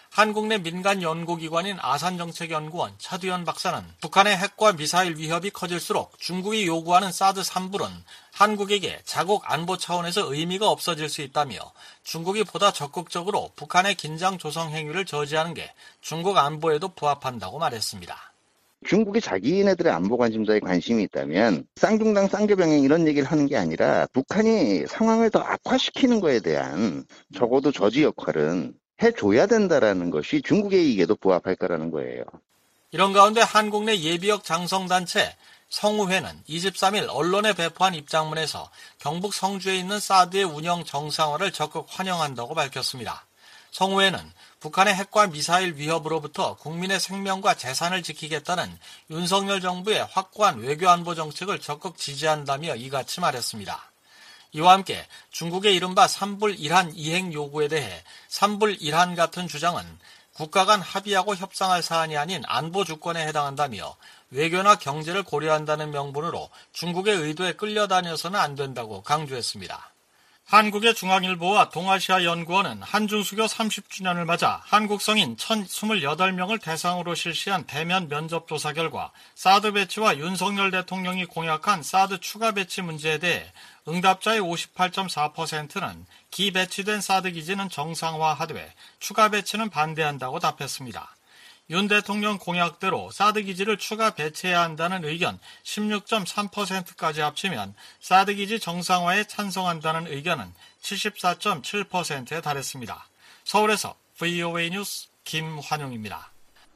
한국 내 민간 연구기관인 아산정책연구원 차두현 박사는 북한의 핵과 미사일 위협이 커질수록 중국이 요구하는 사드 삼불은 한국에게 자국 안보 차원에서 의미가 없어질 수 있다며 중국이 보다 적극적으로 북한의 긴장 조성 행위를 저지하는 게 중국 안보에도 부합한다고 말했습니다. 중국이 자기네들의 안보 관심사에 관심이 있다면 쌍중당 쌍계병행 이런 얘기를 하는 게 아니라 북한이 상황을 더 악화시키는 거에 대한 적어도 저지 역할은 해줘야 된다라는 것이 중국의 이익에도 부합할 거라는 거예요. 이런 가운데 한국 내 예비역 장성단체 성우회는 이십삼 일 언론에 배포한 입장문에서 경북 성주에 있는 사드의 운영 정상화를 적극 환영한다고 밝혔습니다. 성우회는 북한의 핵과 미사일 위협으로부터 국민의 생명과 재산을 지키겠다는 윤석열 정부의 확고한 외교안보 정책을 적극 지지한다며 이같이 말했습니다. 이와 함께 중국의 이른바 삼불 일한 이행 요구에 대해 삼불 일한 같은 주장은 국가 간 합의하고 협상할 사안이 아닌 안보 주권에 해당한다며 외교나 경제를 고려한다는 명분으로 중국의 의도에 끌려다녀서는 안 된다고 강조했습니다. 한국의 중앙일보와 동아시아연구원은 한중수교 삼십 주년을 맞아 한국 성인 천이십팔 명을 대상으로 실시한 대면 면접 조사 결과 사드 배치와 윤석열 대통령이 공약한 사드 추가 배치 문제에 대해 응답자의 오십팔 점 사 퍼센트는 기배치된 사드 기지는 정상화하되 추가 배치는 반대한다고 답했습니다. 윤 대통령 공약대로 사드 기지를 추가 배치해야 한다는 의견 십육 점 삼 퍼센트까지 합치면 사드 기지 정상화에 찬성한다는 의견은 칠십사 점 칠 퍼센트에 달했습니다. 서울에서 브이오에이 뉴스 김환용입니다.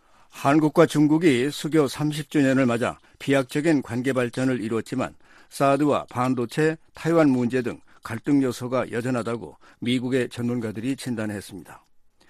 한국과 중국이 수교 삼십 주년을 맞아 비약적인 관계 발전을 이루었지만 사드와 반도체, 타이완 문제 등 갈등 요소가 여전하다고 미국의 전문가들이 진단했습니다.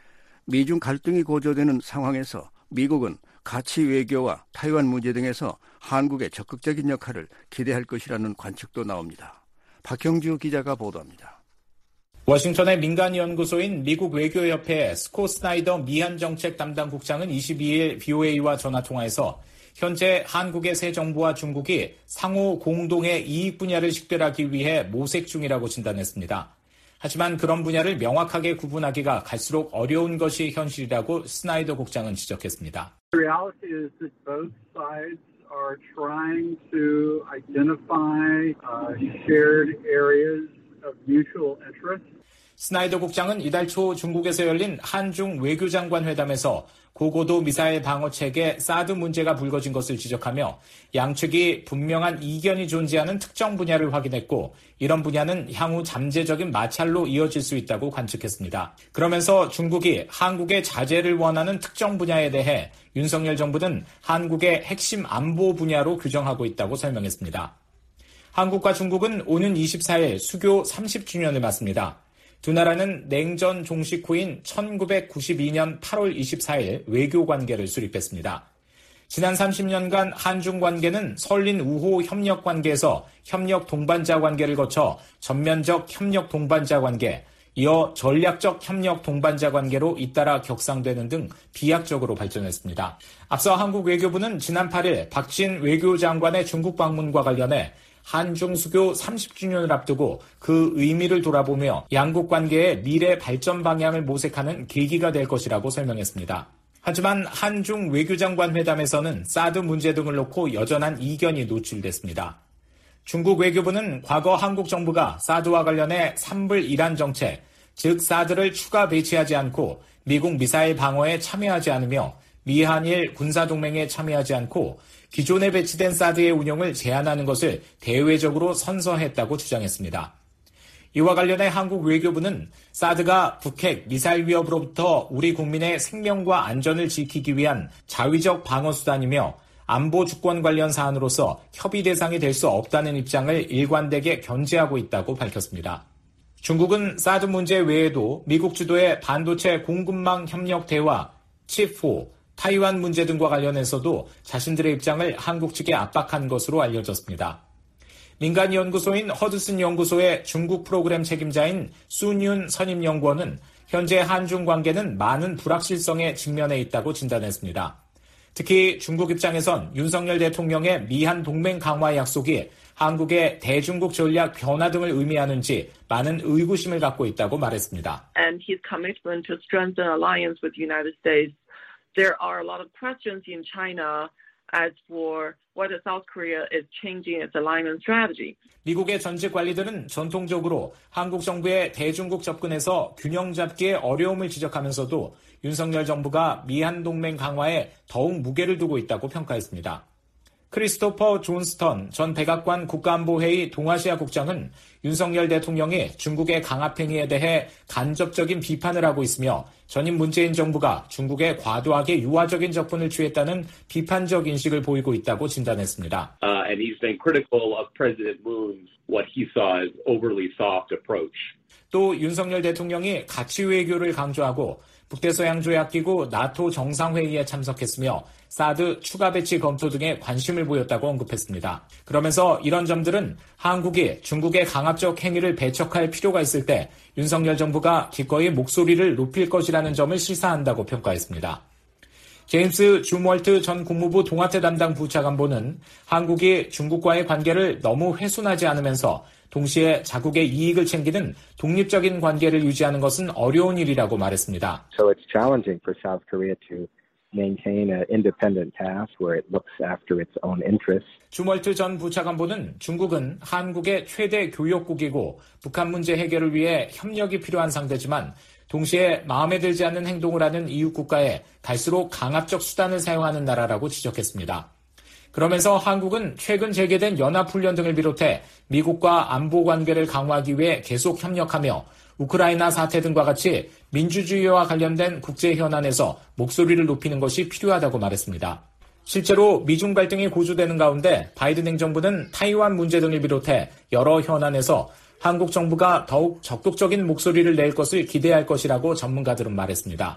미중 갈등이 고조되는 상황에서 미국은 가치 외교와 타이완 문제 등에서 한국의 적극적인 역할을 기대할 것이라는 관측도 나옵니다. 박형주 기자가 보도합니다. 워싱턴의 민간연구소인 미국 외교협회 스콧 스나이더 미한정책 담당 국장은 이십이 일 브이오에이와 전화통화에서 현재 한국의 새 정부와 중국이 상호 공동의 이익 분야를 식별하기 위해 모색 중이라고 진단했습니다. 하지만 그런 분야를 명확하게 구분하기가 갈수록 어려운 것이 현실이라고 스나이더 국장은 지적했습니다. The reality is that both sides are trying to identify uh, shared areas of mutual interest. 스나이더 국장은 이달 초 중국에서 열린 한중 외교장관 회담에서 고고도 미사일 방어 체계 사드 문제가 불거진 것을 지적하며 양측이 분명한 이견이 존재하는 특정 분야를 확인했고 이런 분야는 향후 잠재적인 마찰로 이어질 수 있다고 관측했습니다. 그러면서 중국이 한국의 자제를 원하는 특정 분야에 대해 윤석열 정부는 한국의 핵심 안보 분야로 규정하고 있다고 설명했습니다. 한국과 중국은 오는 이십사일 수교 삼십 주년을 맞습니다. 두 나라는 냉전 종식 후인 천구백구십이년 팔월 이십사일 외교 관계를 수립했습니다. 지난 삼십 년간 한중 관계는 설린 우호 협력 관계에서 협력 동반자 관계를 거쳐 전면적 협력 동반자 관계, 이어 전략적 협력 동반자 관계로 잇따라 격상되는 등 비약적으로 발전했습니다. 앞서 한국 외교부는 지난 팔일 박진 외교장관의 중국 방문과 관련해 한중 수교 삼십 주년을 앞두고 그 의미를 돌아보며 양국 관계의 미래 발전 방향을 모색하는 계기가 될 것이라고 설명했습니다. 하지만 한중 외교장관 회담에서는 사드 문제 등을 놓고 여전한 이견이 노출됐습니다. 중국 외교부는 과거 한국 정부가 사드와 관련해 삼불 일한 정책, 즉 사드를 추가 배치하지 않고 미국 미사일 방어에 참여하지 않으며 미한일 군사동맹에 참여하지 않고 기존에 배치된 사드의 운용을 제한하는 것을 대외적으로 선서했다고 주장했습니다. 이와 관련해 한국 외교부는 사드가 북핵 미사일 위협으로부터 우리 국민의 생명과 안전을 지키기 위한 자위적 방어수단이며 안보 주권 관련 사안으로서 협의 대상이 될 수 없다는 입장을 일관되게 견지하고 있다고 밝혔습니다. 중국은 사드 문제 외에도 미국 주도의 반도체 공급망 협력 대화, 칩사, 타이완 문제 등과 관련해서도 자신들의 입장을 한국 측에 압박한 것으로 알려졌습니다. 민간 연구소인 허드슨 연구소의 중국 프로그램 책임자인 순윤 선임연구원은 현재 한중 관계는 많은 불확실성에 직면해 있다고 진단했습니다. 특히 중국 입장에선 윤석열 대통령의 미한 동맹 강화 약속이 한국의 대중국 전략 변화 등을 의미하는지 많은 의구심을 갖고 있다고 말했습니다. And his commitment to strengthen alliance with the United States. There are a lot of questions in China as for whether South Korea is changing its alignment strategy. 미국의 전직 관리들은 전통적으로 한국 정부의 대중국 접근에서 균형 잡기에 어려움을 지적하면서도 윤석열 정부가 미한 동맹 강화에 더욱 무게를 두고 있다고 평가했습니다. 크리스토퍼 존스턴 전 백악관 국가안보회의 동아시아 국장은 윤석열 대통령이 중국의 강압행위에 대해 간접적인 비판을 하고 있으며 전임 문재인 정부가 중국에 과도하게 유화적인 접근을 취했다는 비판적 인식을 보이고 있다고 진단했습니다. Uh, and he's been critical of President Moon's what he saw as overly soft approach. 또 윤석열 대통령이 가치 외교를 강조하고 북대서양조약기구 나토 정상회의에 참석했으며 사드 추가 배치 검토 등에 관심을 보였다고 언급했습니다. 그러면서 이런 점들은 한국이 중국의 강압적 행위를 배척할 필요가 있을 때 윤석열 정부가 기꺼이 목소리를 높일 것이라는 점을 시사한다고 평가했습니다. 제임스 줌월트 전 국무부 동아태 담당 부차관보는 한국이 중국과의 관계를 너무 훼손하지 않으면서 동시에 자국의 이익을 챙기는 독립적인 관계를 유지하는 것은 어려운 일이라고 말했습니다. So it's challenging for South Korea to maintain an independent path where it looks after its own interests. 줌월트 전 부차관보는 중국은 한국의 최대 교역국이고 북한 문제 해결을 위해 협력이 필요한 상대지만 동시에 마음에 들지 않는 행동을 하는 이웃 국가에 갈수록 강압적 수단을 사용하는 나라라고 지적했습니다. 그러면서 한국은 최근 재개된 연합훈련 등을 비롯해 미국과 안보 관계를 강화하기 위해 계속 협력하며 우크라이나 사태 등과 같이 민주주의와 관련된 국제 현안에서 목소리를 높이는 것이 필요하다고 말했습니다. 실제로 미중 갈등이 고조되는 가운데 바이든 행정부는 타이완 문제 등을 비롯해 여러 현안에서 한국 정부가 더욱 적극적인 목소리를 낼 것을 기대할 것이라고 전문가들은 말했습니다.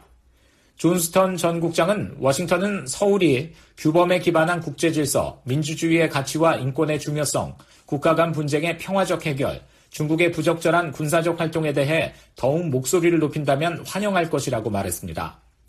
존스턴 전 국장은 워싱턴은 서울이 규범에 기반한 국제질서, 민주주의의 가치와 인권의 중요성, 국가 간 분쟁의 평화적 해결, 중국의 부적절한 군사적 활동에 대해 더욱 목소리를 높인다면 환영할 것이라고 말했습니다.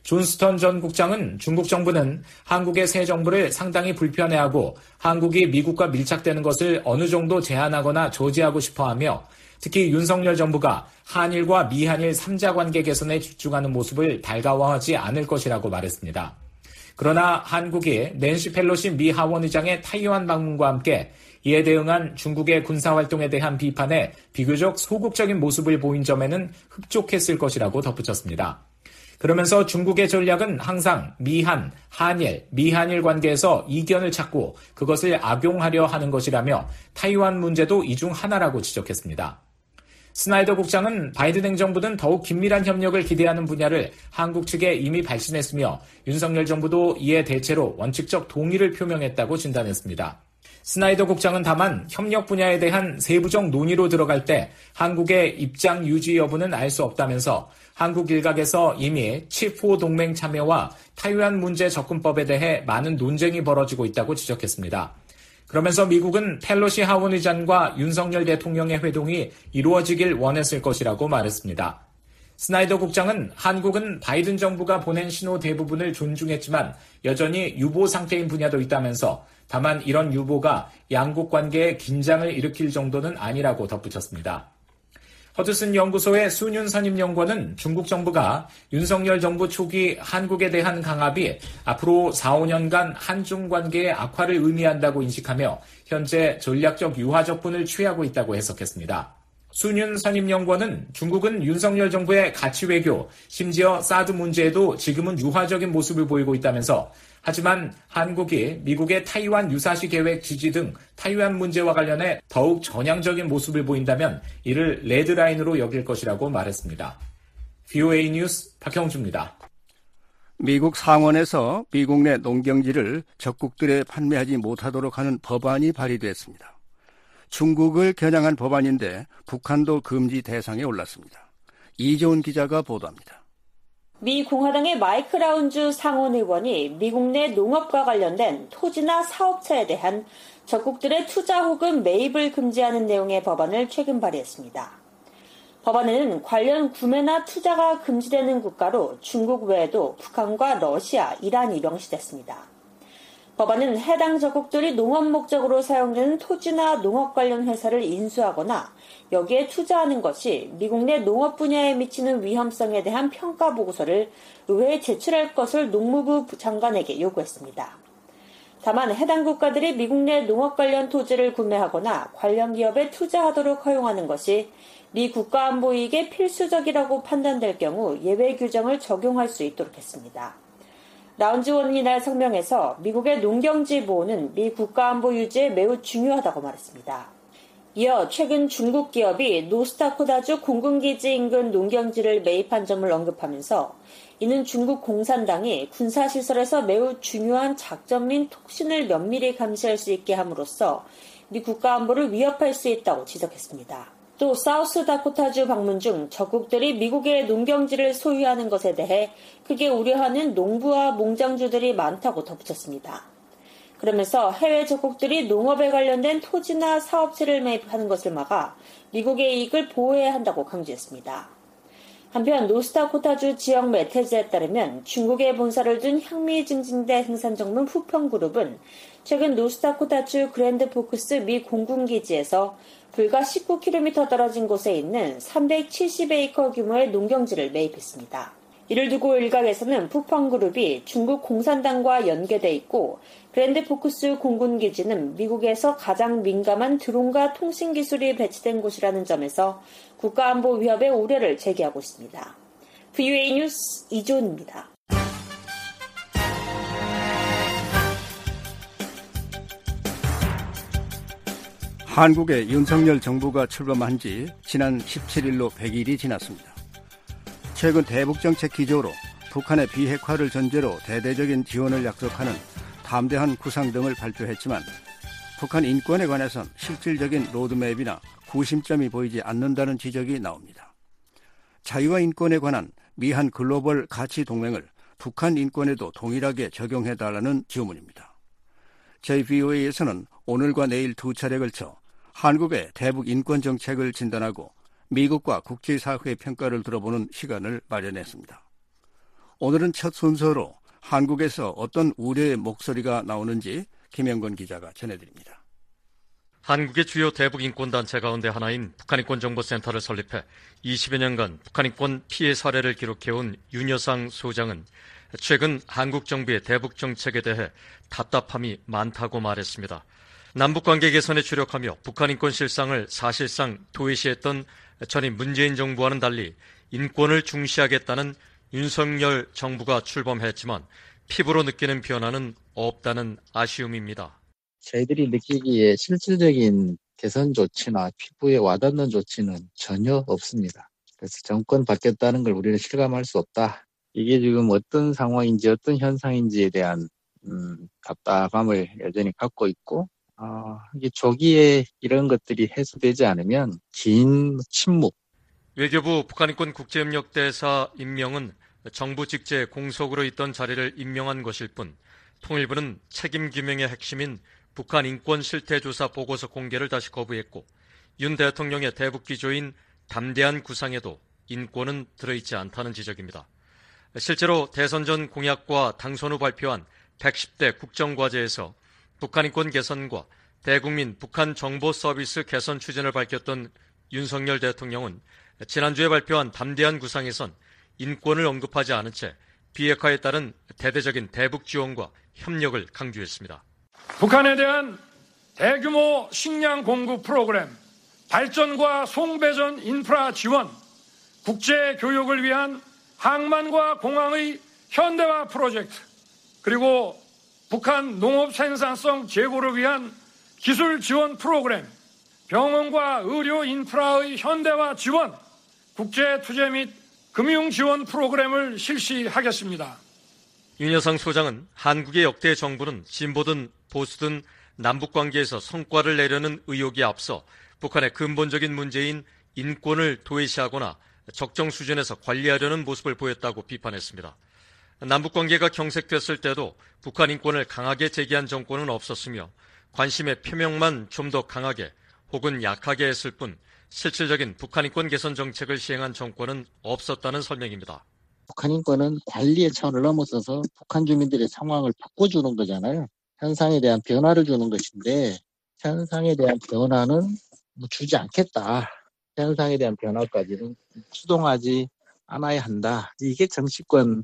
존스턴 전 국장은 중국 정부는 한국의 새 정부를 상당히 불편해하고 한국이 미국과 밀착되는 것을 어느 정도 제한하거나 저지하고 싶어하며 특히 윤석열 정부가 한일과 미한일 삼자 관계 개선에 집중하는 모습을 달가워하지 않을 것이라고 말했습니다. 그러나 한국이 낸시 펠로시 미 하원의장의 타이완 방문과 함께 이에 대응한 중국의 군사활동에 대한 비판에 비교적 소극적인 모습을 보인 점에는 흡족했을 것이라고 덧붙였습니다. 그러면서 중국의 전략은 항상 미한, 한일, 미한일 관계에서 이견을 찾고 그것을 악용하려 하는 것이라며 타이완 문제도 이 중 하나라고 지적했습니다. 스나이더 국장은 바이든 행정부는 더욱 긴밀한 협력을 기대하는 분야를 한국 측에 이미 발신했으며 윤석열 정부도 이에 대체로 원칙적 동의를 표명했다고 진단했습니다. 스나이더 국장은 다만 협력 분야에 대한 세부적 논의로 들어갈 때 한국의 입장 유지 여부는 알 수 없다면서 한국 일각에서 이미 칩사 동맹 참여와 타이완 문제 접근법에 대해 많은 논쟁이 벌어지고 있다고 지적했습니다. 그러면서 미국은 펠로시 하원의장과 윤석열 대통령의 회동이 이루어지길 원했을 것이라고 말했습니다. 스나이더 국장은 한국은 바이든 정부가 보낸 신호 대부분을 존중했지만 여전히 유보 상태인 분야도 있다면서 다만 이런 유보가 양국 관계에 긴장을 일으킬 정도는 아니라고 덧붙였습니다. 허드슨 연구소의 순윤 선임연구원은 중국 정부가 윤석열 정부 초기 한국에 대한 강압이 앞으로 사, 오 년간 한중 관계의 악화를 의미한다고 인식하며 현재 전략적 유화 접근을 취하고 있다고 해석했습니다. 순윤 선임연구원은 중국은 윤석열 정부의 가치 외교, 심지어 사드 문제에도 지금은 유화적인 모습을 보이고 있다면서 하지만 한국이 미국의 타이완 유사시 계획 지지 등 타이완 문제와 관련해 더욱 전향적인 모습을 보인다면 이를 레드라인으로 여길 것이라고 말했습니다. 브이오에이 뉴스 박형주입니다. 미국 상원에서 미국 내 농경지를 적국들에 판매하지 못하도록 하는 법안이 발의됐습니다. 중국을 겨냥한 법안인데 북한도 금지 대상에 올랐습니다. 이재훈 기자가 보도합니다. 미 공화당의 마이크 라운주 상원 의원이 미국 내 농업과 관련된 토지나 사업체에 대한 적국들의 투자 혹은 매입을 금지하는 내용의 법안을 최근 발의했습니다. 법안에는 관련 구매나 투자가 금지되는 국가로 중국 외에도 북한과 러시아, 이란이 명시됐습니다. 법안은 해당 적국들이 농업 목적으로 사용되는 토지나 농업 관련 회사를 인수하거나 여기에 투자하는 것이 미국 내 농업 분야에 미치는 위험성에 대한 평가 보고서를 의회에 제출할 것을 농무부 장관에게 요구했습니다. 다만 해당 국가들이 미국 내 농업 관련 토지를 구매하거나 관련 기업에 투자하도록 허용하는 것이 미 국가안보 이익에 필수적이라고 판단될 경우 예외 규정을 적용할 수 있도록 했습니다. 라운지 의원은 이날 성명에서 미국의 농경지 보호는 미 국가안보 유지에 매우 중요하다고 말했습니다. 이어 최근 중국 기업이 노스다코타주 공군기지 인근 농경지를 매입한 점을 언급하면서 이는 중국 공산당이 군사시설에서 매우 중요한 작전 및 통신을 면밀히 감시할 수 있게 함으로써 미 국가안보를 위협할 수 있다고 지적했습니다. 또 사우스다코타주 방문 중 적국들이 미국의 농경지를 소유하는 것에 대해 크게 우려하는 농부와 농장주들이 많다고 덧붙였습니다. 그러면서 해외 적국들이 농업에 관련된 토지나 사업체를 매입하는 것을 막아 미국의 이익을 보호해야 한다고 강조했습니다. 한편 노스다코타주 지역 매체지에 따르면 중국의 본사를 둔 향미증진대 생산정문 푸펑그룹은 최근 노스다코타주 그랜드포크스 미 공군기지에서 불과 십구 킬로미터 떨어진 곳에 있는 삼백칠십 에이커 규모의 농경지를 매입했습니다. 이를 두고 일각에서는 푸펑그룹이 중국 공산당과 연계돼 있고 그랜드포크스 공군기지는 미국에서 가장 민감한 드론과 통신기술이 배치된 곳이라는 점에서 국가안보 위협의 우려를 제기하고 있습니다. 브이오에이 뉴스 이조은입니다. 한국의 윤석열 정부가 출범한 지 지난 십칠일로 백 일이 지났습니다. 최근 대북정책 기조로 북한의 비핵화를 전제로 대대적인 지원을 약속하는 담대한 구상 등을 발표했지만 북한 인권에 관해선 실질적인 로드맵이나 구심점이 보이지 않는다는 지적이 나옵니다. 자유와 인권에 관한 미한 글로벌 가치 동맹을 북한 인권에도 동일하게 적용해달라는 주문입니다. 저희 브이오에이에서는 오늘과 내일 두 차례 걸쳐 한국의 대북 인권 정책을 진단하고 미국과 국제사회의 평가를 들어보는 시간을 마련했습니다. 오늘은 첫 순서로 한국에서 어떤 우려의 목소리가 나오는지 김영건 기자가 전해드립니다. 한국의 주요 대북 인권단체 가운데 하나인 북한인권정보센터를 설립해 이십여 년간 북한인권 피해 사례를 기록해온 윤여상 소장은 최근 한국 정부의 대북 정책에 대해 답답함이 많다고 말했습니다. 남북관계 개선에 주력하며 북한인권 실상을 사실상 도외시했던 전임 문재인 정부와는 달리 인권을 중시하겠다는 윤석열 정부가 출범했지만 피부로 느끼는 변화는 없다는 아쉬움입니다. 저희들이 느끼기에 실질적인 개선 조치나 피부에 와닿는 조치는 전혀 없습니다. 그래서 정권 바뀌었다는 걸 우리는 실감할 수 없다. 이게 지금 어떤 상황인지 어떤 현상인지에 대한 음, 답답함을 여전히 갖고 있고 어, 이게 조기에 이런 것들이 해소되지 않으면 긴 침묵. 외교부 북한인권 국제협력대사 임명은 정부 직제 공석으로 있던 자리를 임명한 것일 뿐 통일부는 책임 규명의 핵심인 북한 인권 실태조사 보고서 공개를 다시 거부했고 윤 대통령의 대북 기조인 담대한 구상에도 인권은 들어있지 않다는 지적입니다. 실제로 대선 전 공약과 당선 후 발표한 백십 대 국정과제에서 북한 인권 개선과 대국민 북한 정보 서비스 개선 추진을 밝혔던 윤석열 대통령은 지난주에 발표한 담대한 구상에선 인권을 언급하지 않은 채 비핵화에 따른 대대적인 대북 지원과 협력을 강조했습니다. 북한에 대한 대규모 식량 공급 프로그램, 발전과 송배전 인프라 지원, 국제 교육을 위한 항만과 공항의 현대화 프로젝트, 그리고 북한 농업 생산성 제고를 위한 기술 지원 프로그램, 병원과 의료 인프라의 현대화 지원, 국제 투자 및 금융 지원 프로그램을 실시하겠습니다. 윤여상 소장은 한국의 역대 정부는 진보든 보수든 남북관계에서 성과를 내려는 의혹이 앞서 북한의 근본적인 문제인 인권을 도외시하거나 적정 수준에서 관리하려는 모습을 보였다고 비판했습니다. 남북관계가 경색됐을 때도 북한 인권을 강하게 제기한 정권은 없었으며 관심의 표명만 좀 더 강하게 혹은 약하게 했을 뿐 실질적인 북한 인권 개선 정책을 시행한 정권은 없었다는 설명입니다. 북한 인권은 관리의 차원을 넘어서서 북한 주민들의 상황을 바꿔주는 거잖아요. 현상에 대한 변화를 주는 것인데 현상에 대한 변화는 뭐 주지 않겠다. 현상에 대한 변화까지는 수동하지 않아야 한다. 이게 정치권의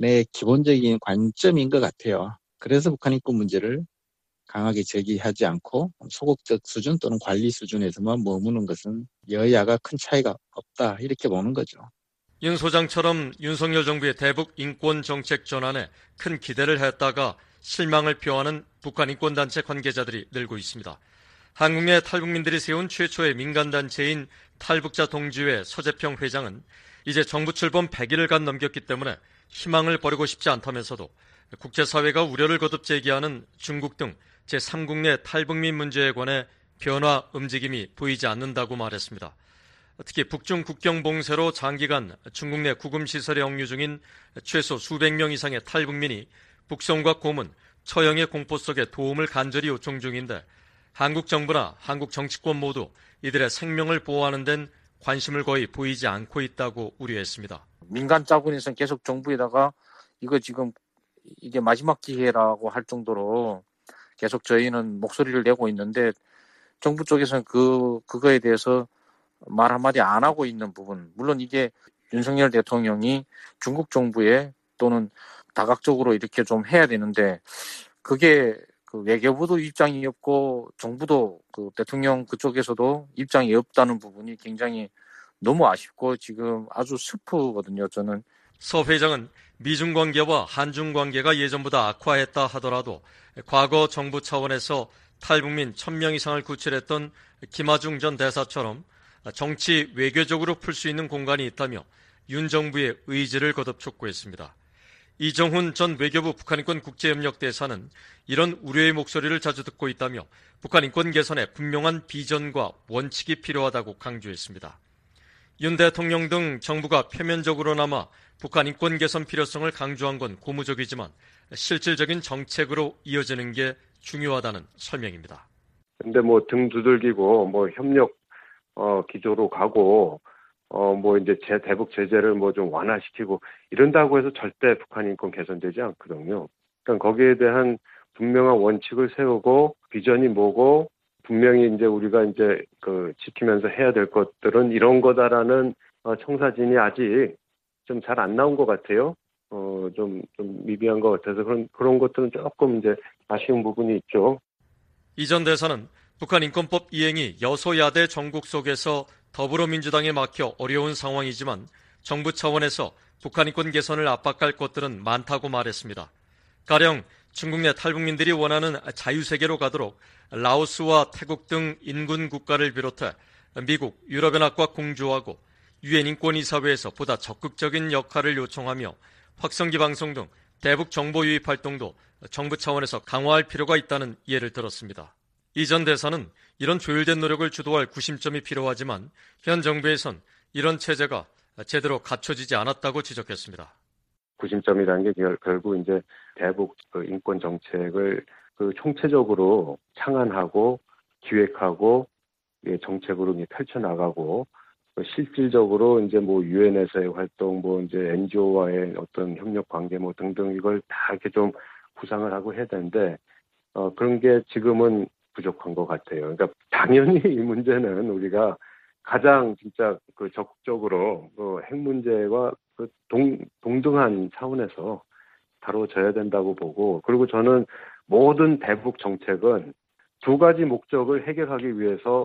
기본적인 관점인 것 같아요. 그래서 북한 인권 문제를 강하게 제기하지 않고 소극적 수준 또는 관리 수준에서만 머무는 것은 여야가 큰 차이가 없다. 이렇게 보는 거죠. 윤 소장처럼 윤석열 정부의 대북 인권 정책 전환에 큰 기대를 했다가 실망을 표하는 북한 인권단체 관계자들이 늘고 있습니다. 한국 내 탈북민들이 세운 최초의 민간단체인 탈북자 동지회 서재평 회장은 이제 정부 출범 백 일을 간 넘겼기 때문에 희망을 버리고 싶지 않다면서도 국제사회가 우려를 거듭 제기하는 중국 등 제삼국 내 탈북민 문제에 관해 변화 움직임이 보이지 않는다고 말했습니다. 특히 북중 국경 봉쇄로 장기간 중국 내 구금시설에 억류 중인 최소 수백 명 이상의 탈북민이 북송과 고문, 처형의 공포 속에 도움을 간절히 요청 중인데 한국 정부나 한국 정치권 모두 이들의 생명을 보호하는 데는 관심을 거의 보이지 않고 있다고 우려했습니다. 민간 자본에서는 계속 정부에다가 이거 지금 이게 마지막 기회라고 할 정도로 계속 저희는 목소리를 내고 있는데 정부 쪽에서는 그, 그거에 대해서 말 한마디 안 하고 있는 부분. 물론 이게 윤석열 대통령이 중국 정부에 또는 다각적으로 이렇게 좀 해야 되는데 그게 그 외교부도 입장이 없고 정부도 그 대통령 그쪽에서도 입장이 없다는 부분이 굉장히 너무 아쉽고 지금 아주 슬프거든요. 저는. 서 회장은 미중 관계와 한중 관계가 예전보다 악화했다 하더라도 과거 정부 차원에서 탈북민 천 명 이상을 구출했던 김하중 전 대사처럼 정치 외교적으로 풀 수 있는 공간이 있다며 윤 정부의 의지를 거듭 촉구했습니다. 이정훈 전 외교부 북한인권 국제협력대사는 이런 우려의 목소리를 자주 듣고 있다며 북한 인권 개선에 분명한 비전과 원칙이 필요하다고 강조했습니다. 윤 대통령 등 정부가 표면적으로나마 북한 인권 개선 필요성을 강조한 건 고무적이지만 실질적인 정책으로 이어지는 게 중요하다는 설명입니다. 근데 뭐 등 두들기고 뭐 협력 어, 기조로 가고 어, 뭐 이제 제 대북 제재를 뭐 좀 완화시키고 이런다고 해서 절대 북한 인권 개선되지 않거든요. 그러니까 거기에 대한 분명한 원칙을 세우고 비전이 뭐고 분명히 이제 우리가 이제 그 지키면서 해야 될 것들은 이런 거다라는 어, 청사진이 아직 좀 잘 안 나온 것 같아요. 어, 좀, 좀 미비한 것 같아서 그런, 그런 것들은 조금 이제 아쉬운 부분이 있죠. 이전 대사는 북한 인권법 이행이 여소야대 정국 속에서 더불어민주당에 막혀 어려운 상황이지만 정부 차원에서 북한 인권 개선을 압박할 것들은 많다고 말했습니다. 가령 중국 내 탈북민들이 원하는 자유세계로 가도록 라오스와 태국 등 인근 국가를 비롯해 미국, 유럽연합과 공조하고 유엔 인권이사회에서 보다 적극적인 역할을 요청하며 확성기 방송 등 대북 정보 유입 활동도 정부 차원에서 강화할 필요가 있다는 예를 들었습니다. 이전 대사는 이런 조율된 노력을 주도할 구심점이 필요하지만 현 정부에선 이런 체제가 제대로 갖춰지지 않았다고 지적했습니다. 구심점이라는 게 결국 이제 대북 인권 정책을 그 총체적으로 창안하고 기획하고 정책으로 펼쳐나가고 실질적으로 이제 뭐 유엔에서의 활동, 뭐 이제 엔지오와의 어떤 협력 관계 뭐 등등 이걸 다 이렇게 좀 구상을 하고 해야 되는데 어 그런 게 지금은 부족한 것 같아요. 그러니까 당연히 이 문제는 우리가 가장 진짜 그 적극적으로 그 핵 문제와 그 동 동등한 차원에서 다뤄져야 된다고 보고 그리고 저는 모든 대북 정책은 두 가지 목적을 해결하기 위해서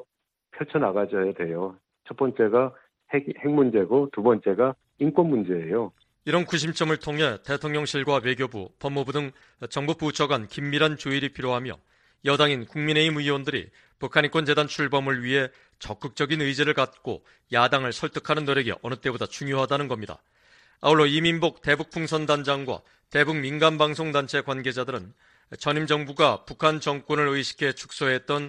펼쳐나가져야 돼요. 첫 번째가 핵, 핵 문제고 두 번째가 인권 문제예요. 이런 구심점을 통해 대통령실과 외교부, 법무부 등 정부 부처 간 긴밀한 조율이 필요하며 여당인 국민의힘 의원들이 북한인권재단 출범을 위해 적극적인 의지를 갖고 야당을 설득하는 노력이 어느 때보다 중요하다는 겁니다. 아울러 이민복 대북풍선단장과 대북민간방송단체 관계자들은 전임 정부가 북한 정권을 의식해 축소했던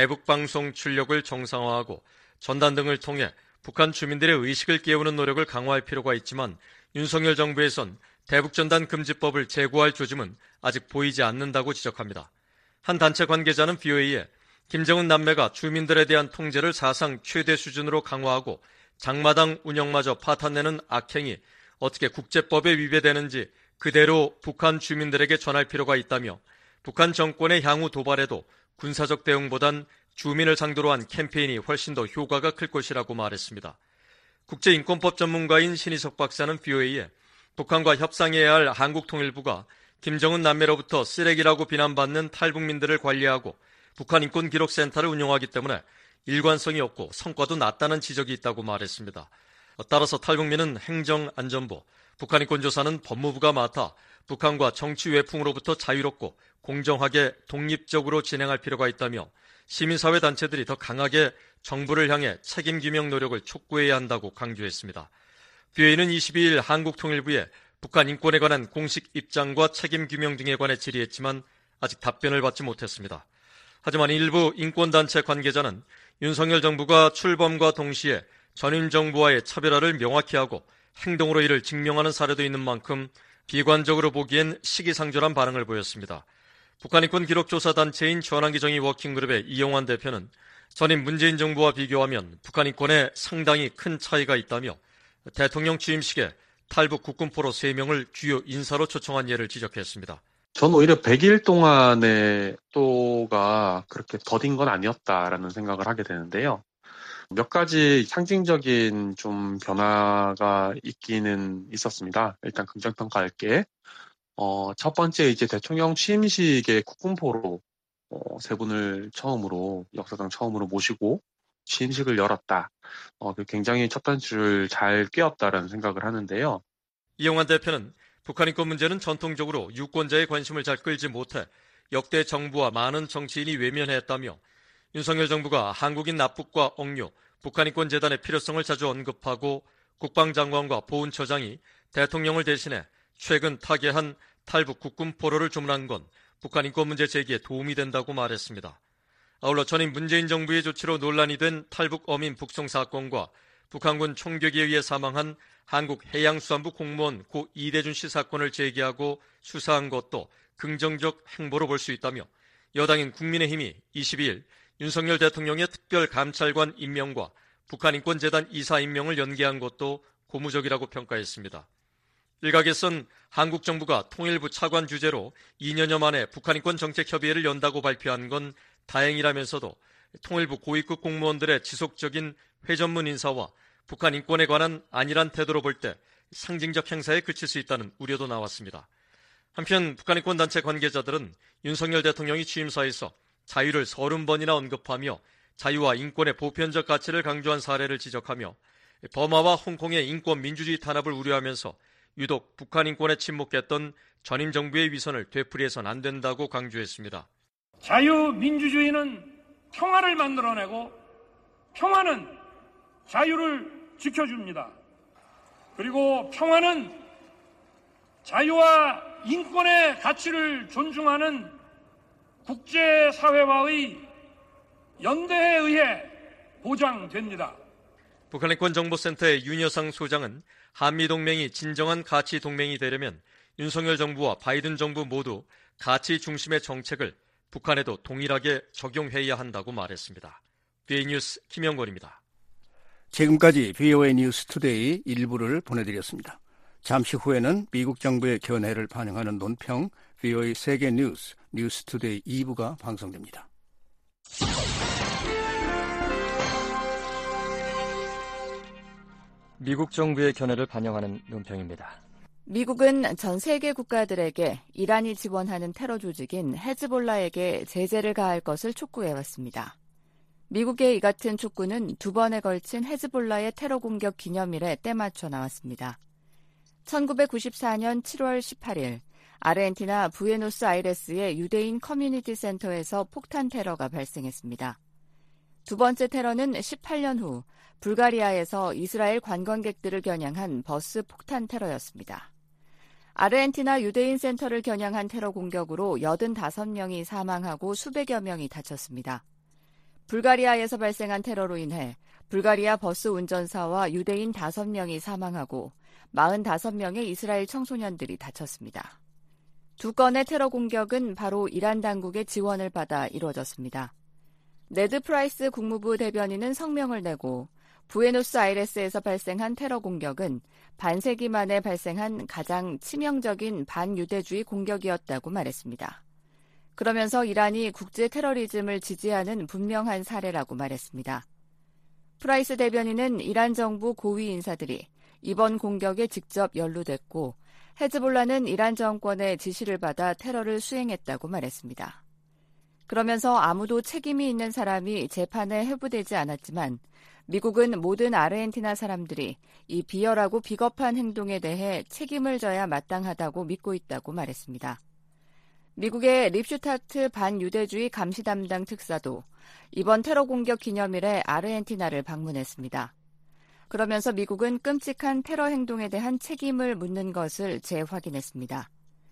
대북방송 출력을 정상화하고 전단 등을 통해 북한 주민들의 의식을 깨우는 노력을 강화할 필요가 있지만 윤석열 정부에선 대북전단 금지법을 제고할 조짐은 아직 보이지 않는다고 지적합니다. 한 단체 관계자는 브이오에이에 김정은 남매가 주민들에 대한 통제를 사상 최대 수준으로 강화하고 장마당 운영마저 파탄내는 악행이 어떻게 국제법에 위배되는지 그대로 북한 주민들에게 전할 필요가 있다며 북한 정권의 향후 도발에도 군사적 대응보단 주민을 상대로 한 캠페인이 훨씬 더 효과가 클 것이라고 말했습니다. 국제인권법 전문가인 신희석 박사는 브이오에이에 북한과 협상해야 할 한국통일부가 김정은 남매로부터 쓰레기라고 비난받는 탈북민들을 관리하고 북한 인권기록센터를 운영하기 때문에 일관성이 없고 성과도 낮다는 지적이 있다고 말했습니다. 따라서 탈북민은 행정안전부, 북한 인권조사는 법무부가 맡아 북한과 정치 외풍으로부터 자유롭고 공정하게 독립적으로 진행할 필요가 있다며 시민사회 단체들이 더 강하게 정부를 향해 책임규명 노력을 촉구해야 한다고 강조했습니다. 브이오에이는 이십이일 한국통일부에 북한 인권에 관한 공식 입장과 책임규명 등에 관해 질의했지만 아직 답변을 받지 못했습니다. 하지만 일부 인권단체 관계자는 윤석열 정부가 출범과 동시에 전임 정부와의 차별화를 명확히 하고 행동으로 이를 증명하는 사례도 있는 만큼 비관적으로 보기엔 시기상조한 반응을 보였습니다. 북한인권기록조사단체인 전환기정의 워킹그룹의 이용환 대표는 전임 문재인 정부와 비교하면 북한인권에 상당히 큰 차이가 있다며 대통령 취임식에 탈북 국군포로 세 명을 주요 인사로 초청한 예를 지적했습니다. 전 오히려 백 일 동안의 또가 그렇게 더딘 건 아니었다라는 생각을 하게 되는데요. 몇 가지 상징적인 좀 변화가 있기는 있었습니다. 일단 긍정평가할게. 어, 첫 번째 이제 대통령 취임식에 국군포로 어, 세 분을 처음으로 역사상 처음으로 모시고 취임식을 열었다. 어, 굉장히 첫 단추를 잘 꿰었다라는 생각을 하는데요. 이용환 대표는 북한 인권 문제는 전통적으로 유권자의 관심을 잘 끌지 못해 역대 정부와 많은 정치인이 외면했다며 윤석열 정부가 한국인 납북과 억류, 북한인권재단의 필요성을 자주 언급하고 국방장관과 보훈처장이 대통령을 대신해 최근 타계한 탈북 국군포로를 주문한 건 북한 인권 문제 제기에 도움이 된다고 말했습니다. 아울러 전임 문재인 정부의 조치로 논란이 된 탈북 어민 북송 사건과 북한군 총격에 의해 사망한 한국 해양수산부 공무원 고 이대준 씨 사건을 제기하고 수사한 것도 긍정적 행보로 볼 수 있다며 여당인 국민의힘이 이십이일 윤석열 대통령의 특별감찰관 임명과 북한인권재단 이사 임명을 연기한 것도 고무적이라고 평가했습니다. 일각에선 한국 정부가 통일부 차관 주재로 이 년여 만에 북한인권 정책협의회를 연다고 발표한 건 다행이라면서도 통일부 고위급 공무원들의 지속적인 회전문 인사와 북한 인권에 관한 안일한 태도로 볼 때 상징적 행사에 그칠 수 있다는 우려도 나왔습니다. 한편 북한인권단체 관계자들은 윤석열 대통령이 취임사에서 자유를 서른 번이나 언급하며 자유와 인권의 보편적 가치를 강조한 사례를 지적하며 버마와 홍콩의 인권 민주주의 탄압을 우려하면서 유독 북한 인권에 침묵했던 전임 정부의 위선을 되풀이해서는 안 된다고 강조했습니다. 자유민주주의는 평화를 만들어내고 평화는 자유를 지켜줍니다. 그리고 평화는 자유와 인권의 가치를 존중하는 국제사회와의 연대에 의해 보장됩니다. 북한인권정보센터의 윤여상 소장은 한미동맹이 진정한 가치 동맹이 되려면 윤석열 정부와 바이든 정부 모두 가치 중심의 정책을 북한에도 동일하게 적용해야 한다고 말했습니다. 비오에이 뉴스 김영권입니다. 지금까지 비오에이 뉴스 투데이 일부를 보내드렸습니다. 잠시 후에는 미국 정부의 견해를 반영하는 논평 비오에이 세계 뉴스, 뉴스 투데이 이 부가 방송됩니다. 미국 정부의 견해를 반영하는 논평입니다. 미국은 전 세계 국가들에게 이란이 지원하는 테러 조직인 헤즈볼라에게 제재를 가할 것을 촉구해왔습니다. 미국의 이 같은 촉구는 두 번에 걸친 헤즈볼라의 테러 공격 기념일에 때맞춰 나왔습니다. 천구백구십사 년 칠월 십팔일 아르헨티나 부에노스아이레스의 유대인 커뮤니티 센터에서 폭탄 테러가 발생했습니다. 두 번째 테러는 십팔 년 후 불가리아에서 이스라엘 관광객들을 겨냥한 버스 폭탄 테러였습니다. 아르헨티나 유대인 센터를 겨냥한 테러 공격으로 여든다섯 명이 사망하고 수백여 명이 다쳤습니다. 불가리아에서 발생한 테러로 인해 불가리아 버스 운전사와 유대인 다섯 명이 사망하고 사십오 명의 이스라엘 청소년들이 다쳤습니다. 두 건의 테러 공격은 바로 이란 당국의 지원을 받아 이루어졌습니다. 네드 프라이스 국무부 대변인은 성명을 내고 부에노스아이레스에서 발생한 테러 공격은 반세기 만에 발생한 가장 치명적인 반유대주의 공격이었다고 말했습니다. 그러면서 이란이 국제 테러리즘을 지지하는 분명한 사례라고 말했습니다. 프라이스 대변인은 이란 정부 고위 인사들이 이번 공격에 직접 연루됐고 헤즈볼라는 이란 정권의 지시를 받아 테러를 수행했다고 말했습니다. 그러면서 아무도 책임이 있는 사람이 재판에 회부되지 않았지만 미국은 모든 아르헨티나 사람들이 이 비열하고 비겁한 행동에 대해 책임을 져야 마땅하다고 믿고 있다고 말했습니다. 미국의 립슈타트 반유대주의 감시 담당 특사도 이번 테러 공격 기념일에 아르헨티나를 방문했습니다. 그러면서 미국은 끔찍한 테러 행동에 대한 책임을 묻는 것을 재확인했습니다.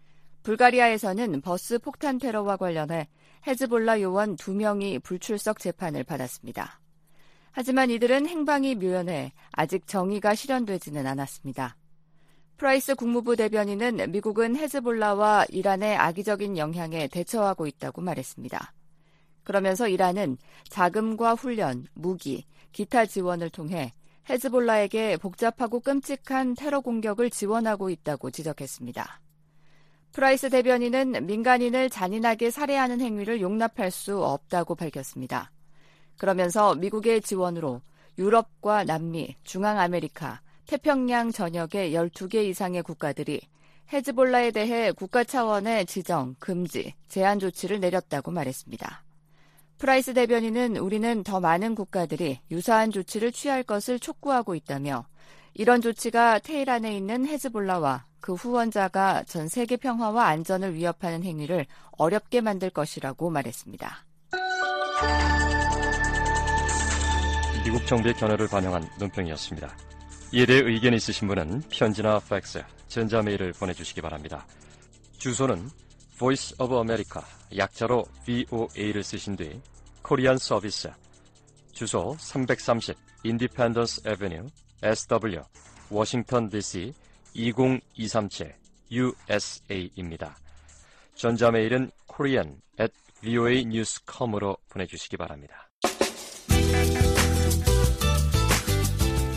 불가리아에서는 버스 폭탄 테러와 관련해 헤즈볼라 요원 두 명이 불출석 재판을 받았습니다. 하지만 이들은 행방이 묘연해 아직 정의가 실현되지는 않았습니다. 프라이스 국무부 대변인은 미국은 헤즈볼라와 이란의 악의적인 영향에 대처하고 있다고 말했습니다. 그러면서 이란은 자금과 훈련, 무기, 기타 지원을 통해 헤즈볼라에게 복잡하고 끔찍한 테러 공격을 지원하고 있다고 지적했습니다. 프라이스 대변인은 민간인을 잔인하게 살해하는 행위를 용납할 수 없다고 밝혔습니다. 그러면서 미국의 지원으로 유럽과 남미, 중앙아메리카, 태평양 전역의 열두 개 이상의 국가들이 헤즈볼라에 대해 국가 차원의 지정, 금지, 제한 조치를 내렸다고 말했습니다. 프라이스 대변인은 우리는 더 많은 국가들이 유사한 조치를 취할 것을 촉구하고 있다며 이런 조치가 테헤란에 있는 헤즈볼라와 그 후원자가 전 세계 평화와 안전을 위협하는 행위를 어렵게 만들 것이라고 말했습니다. 미국 정부의 견해를 반영한 논평이었습니다. 이에 대해 의견 있으신 분은 편지나 팩스, 전자메일을 보내주시기 바랍니다. 주소는 Voice of America, 약자로 브이오에이를 쓰신 뒤 코리안 서비스, 주소 삼백삼십 Independence Avenue, 에스더블유, 워싱턴 디씨 이공이삼칠 유에스에이입니다. 전자메일은 korean at voanews dot com으로 보내주시기 바랍니다.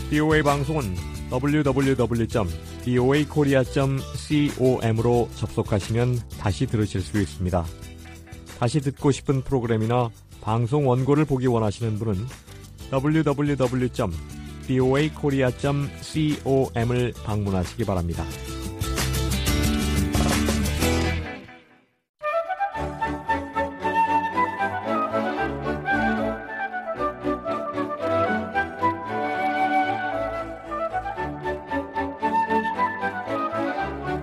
비오에이 방송은 더블유 더블유 더블유 점 비오에이 코리아 점 com으로 접속하시면 다시 들으실 수 있습니다. 다시 듣고 싶은 프로그램이나 방송 원고를 보기 원하시는 분은 더블유 더블유 더블유 점 비오에이 코리아 점 com을 방문하시기 바랍니다.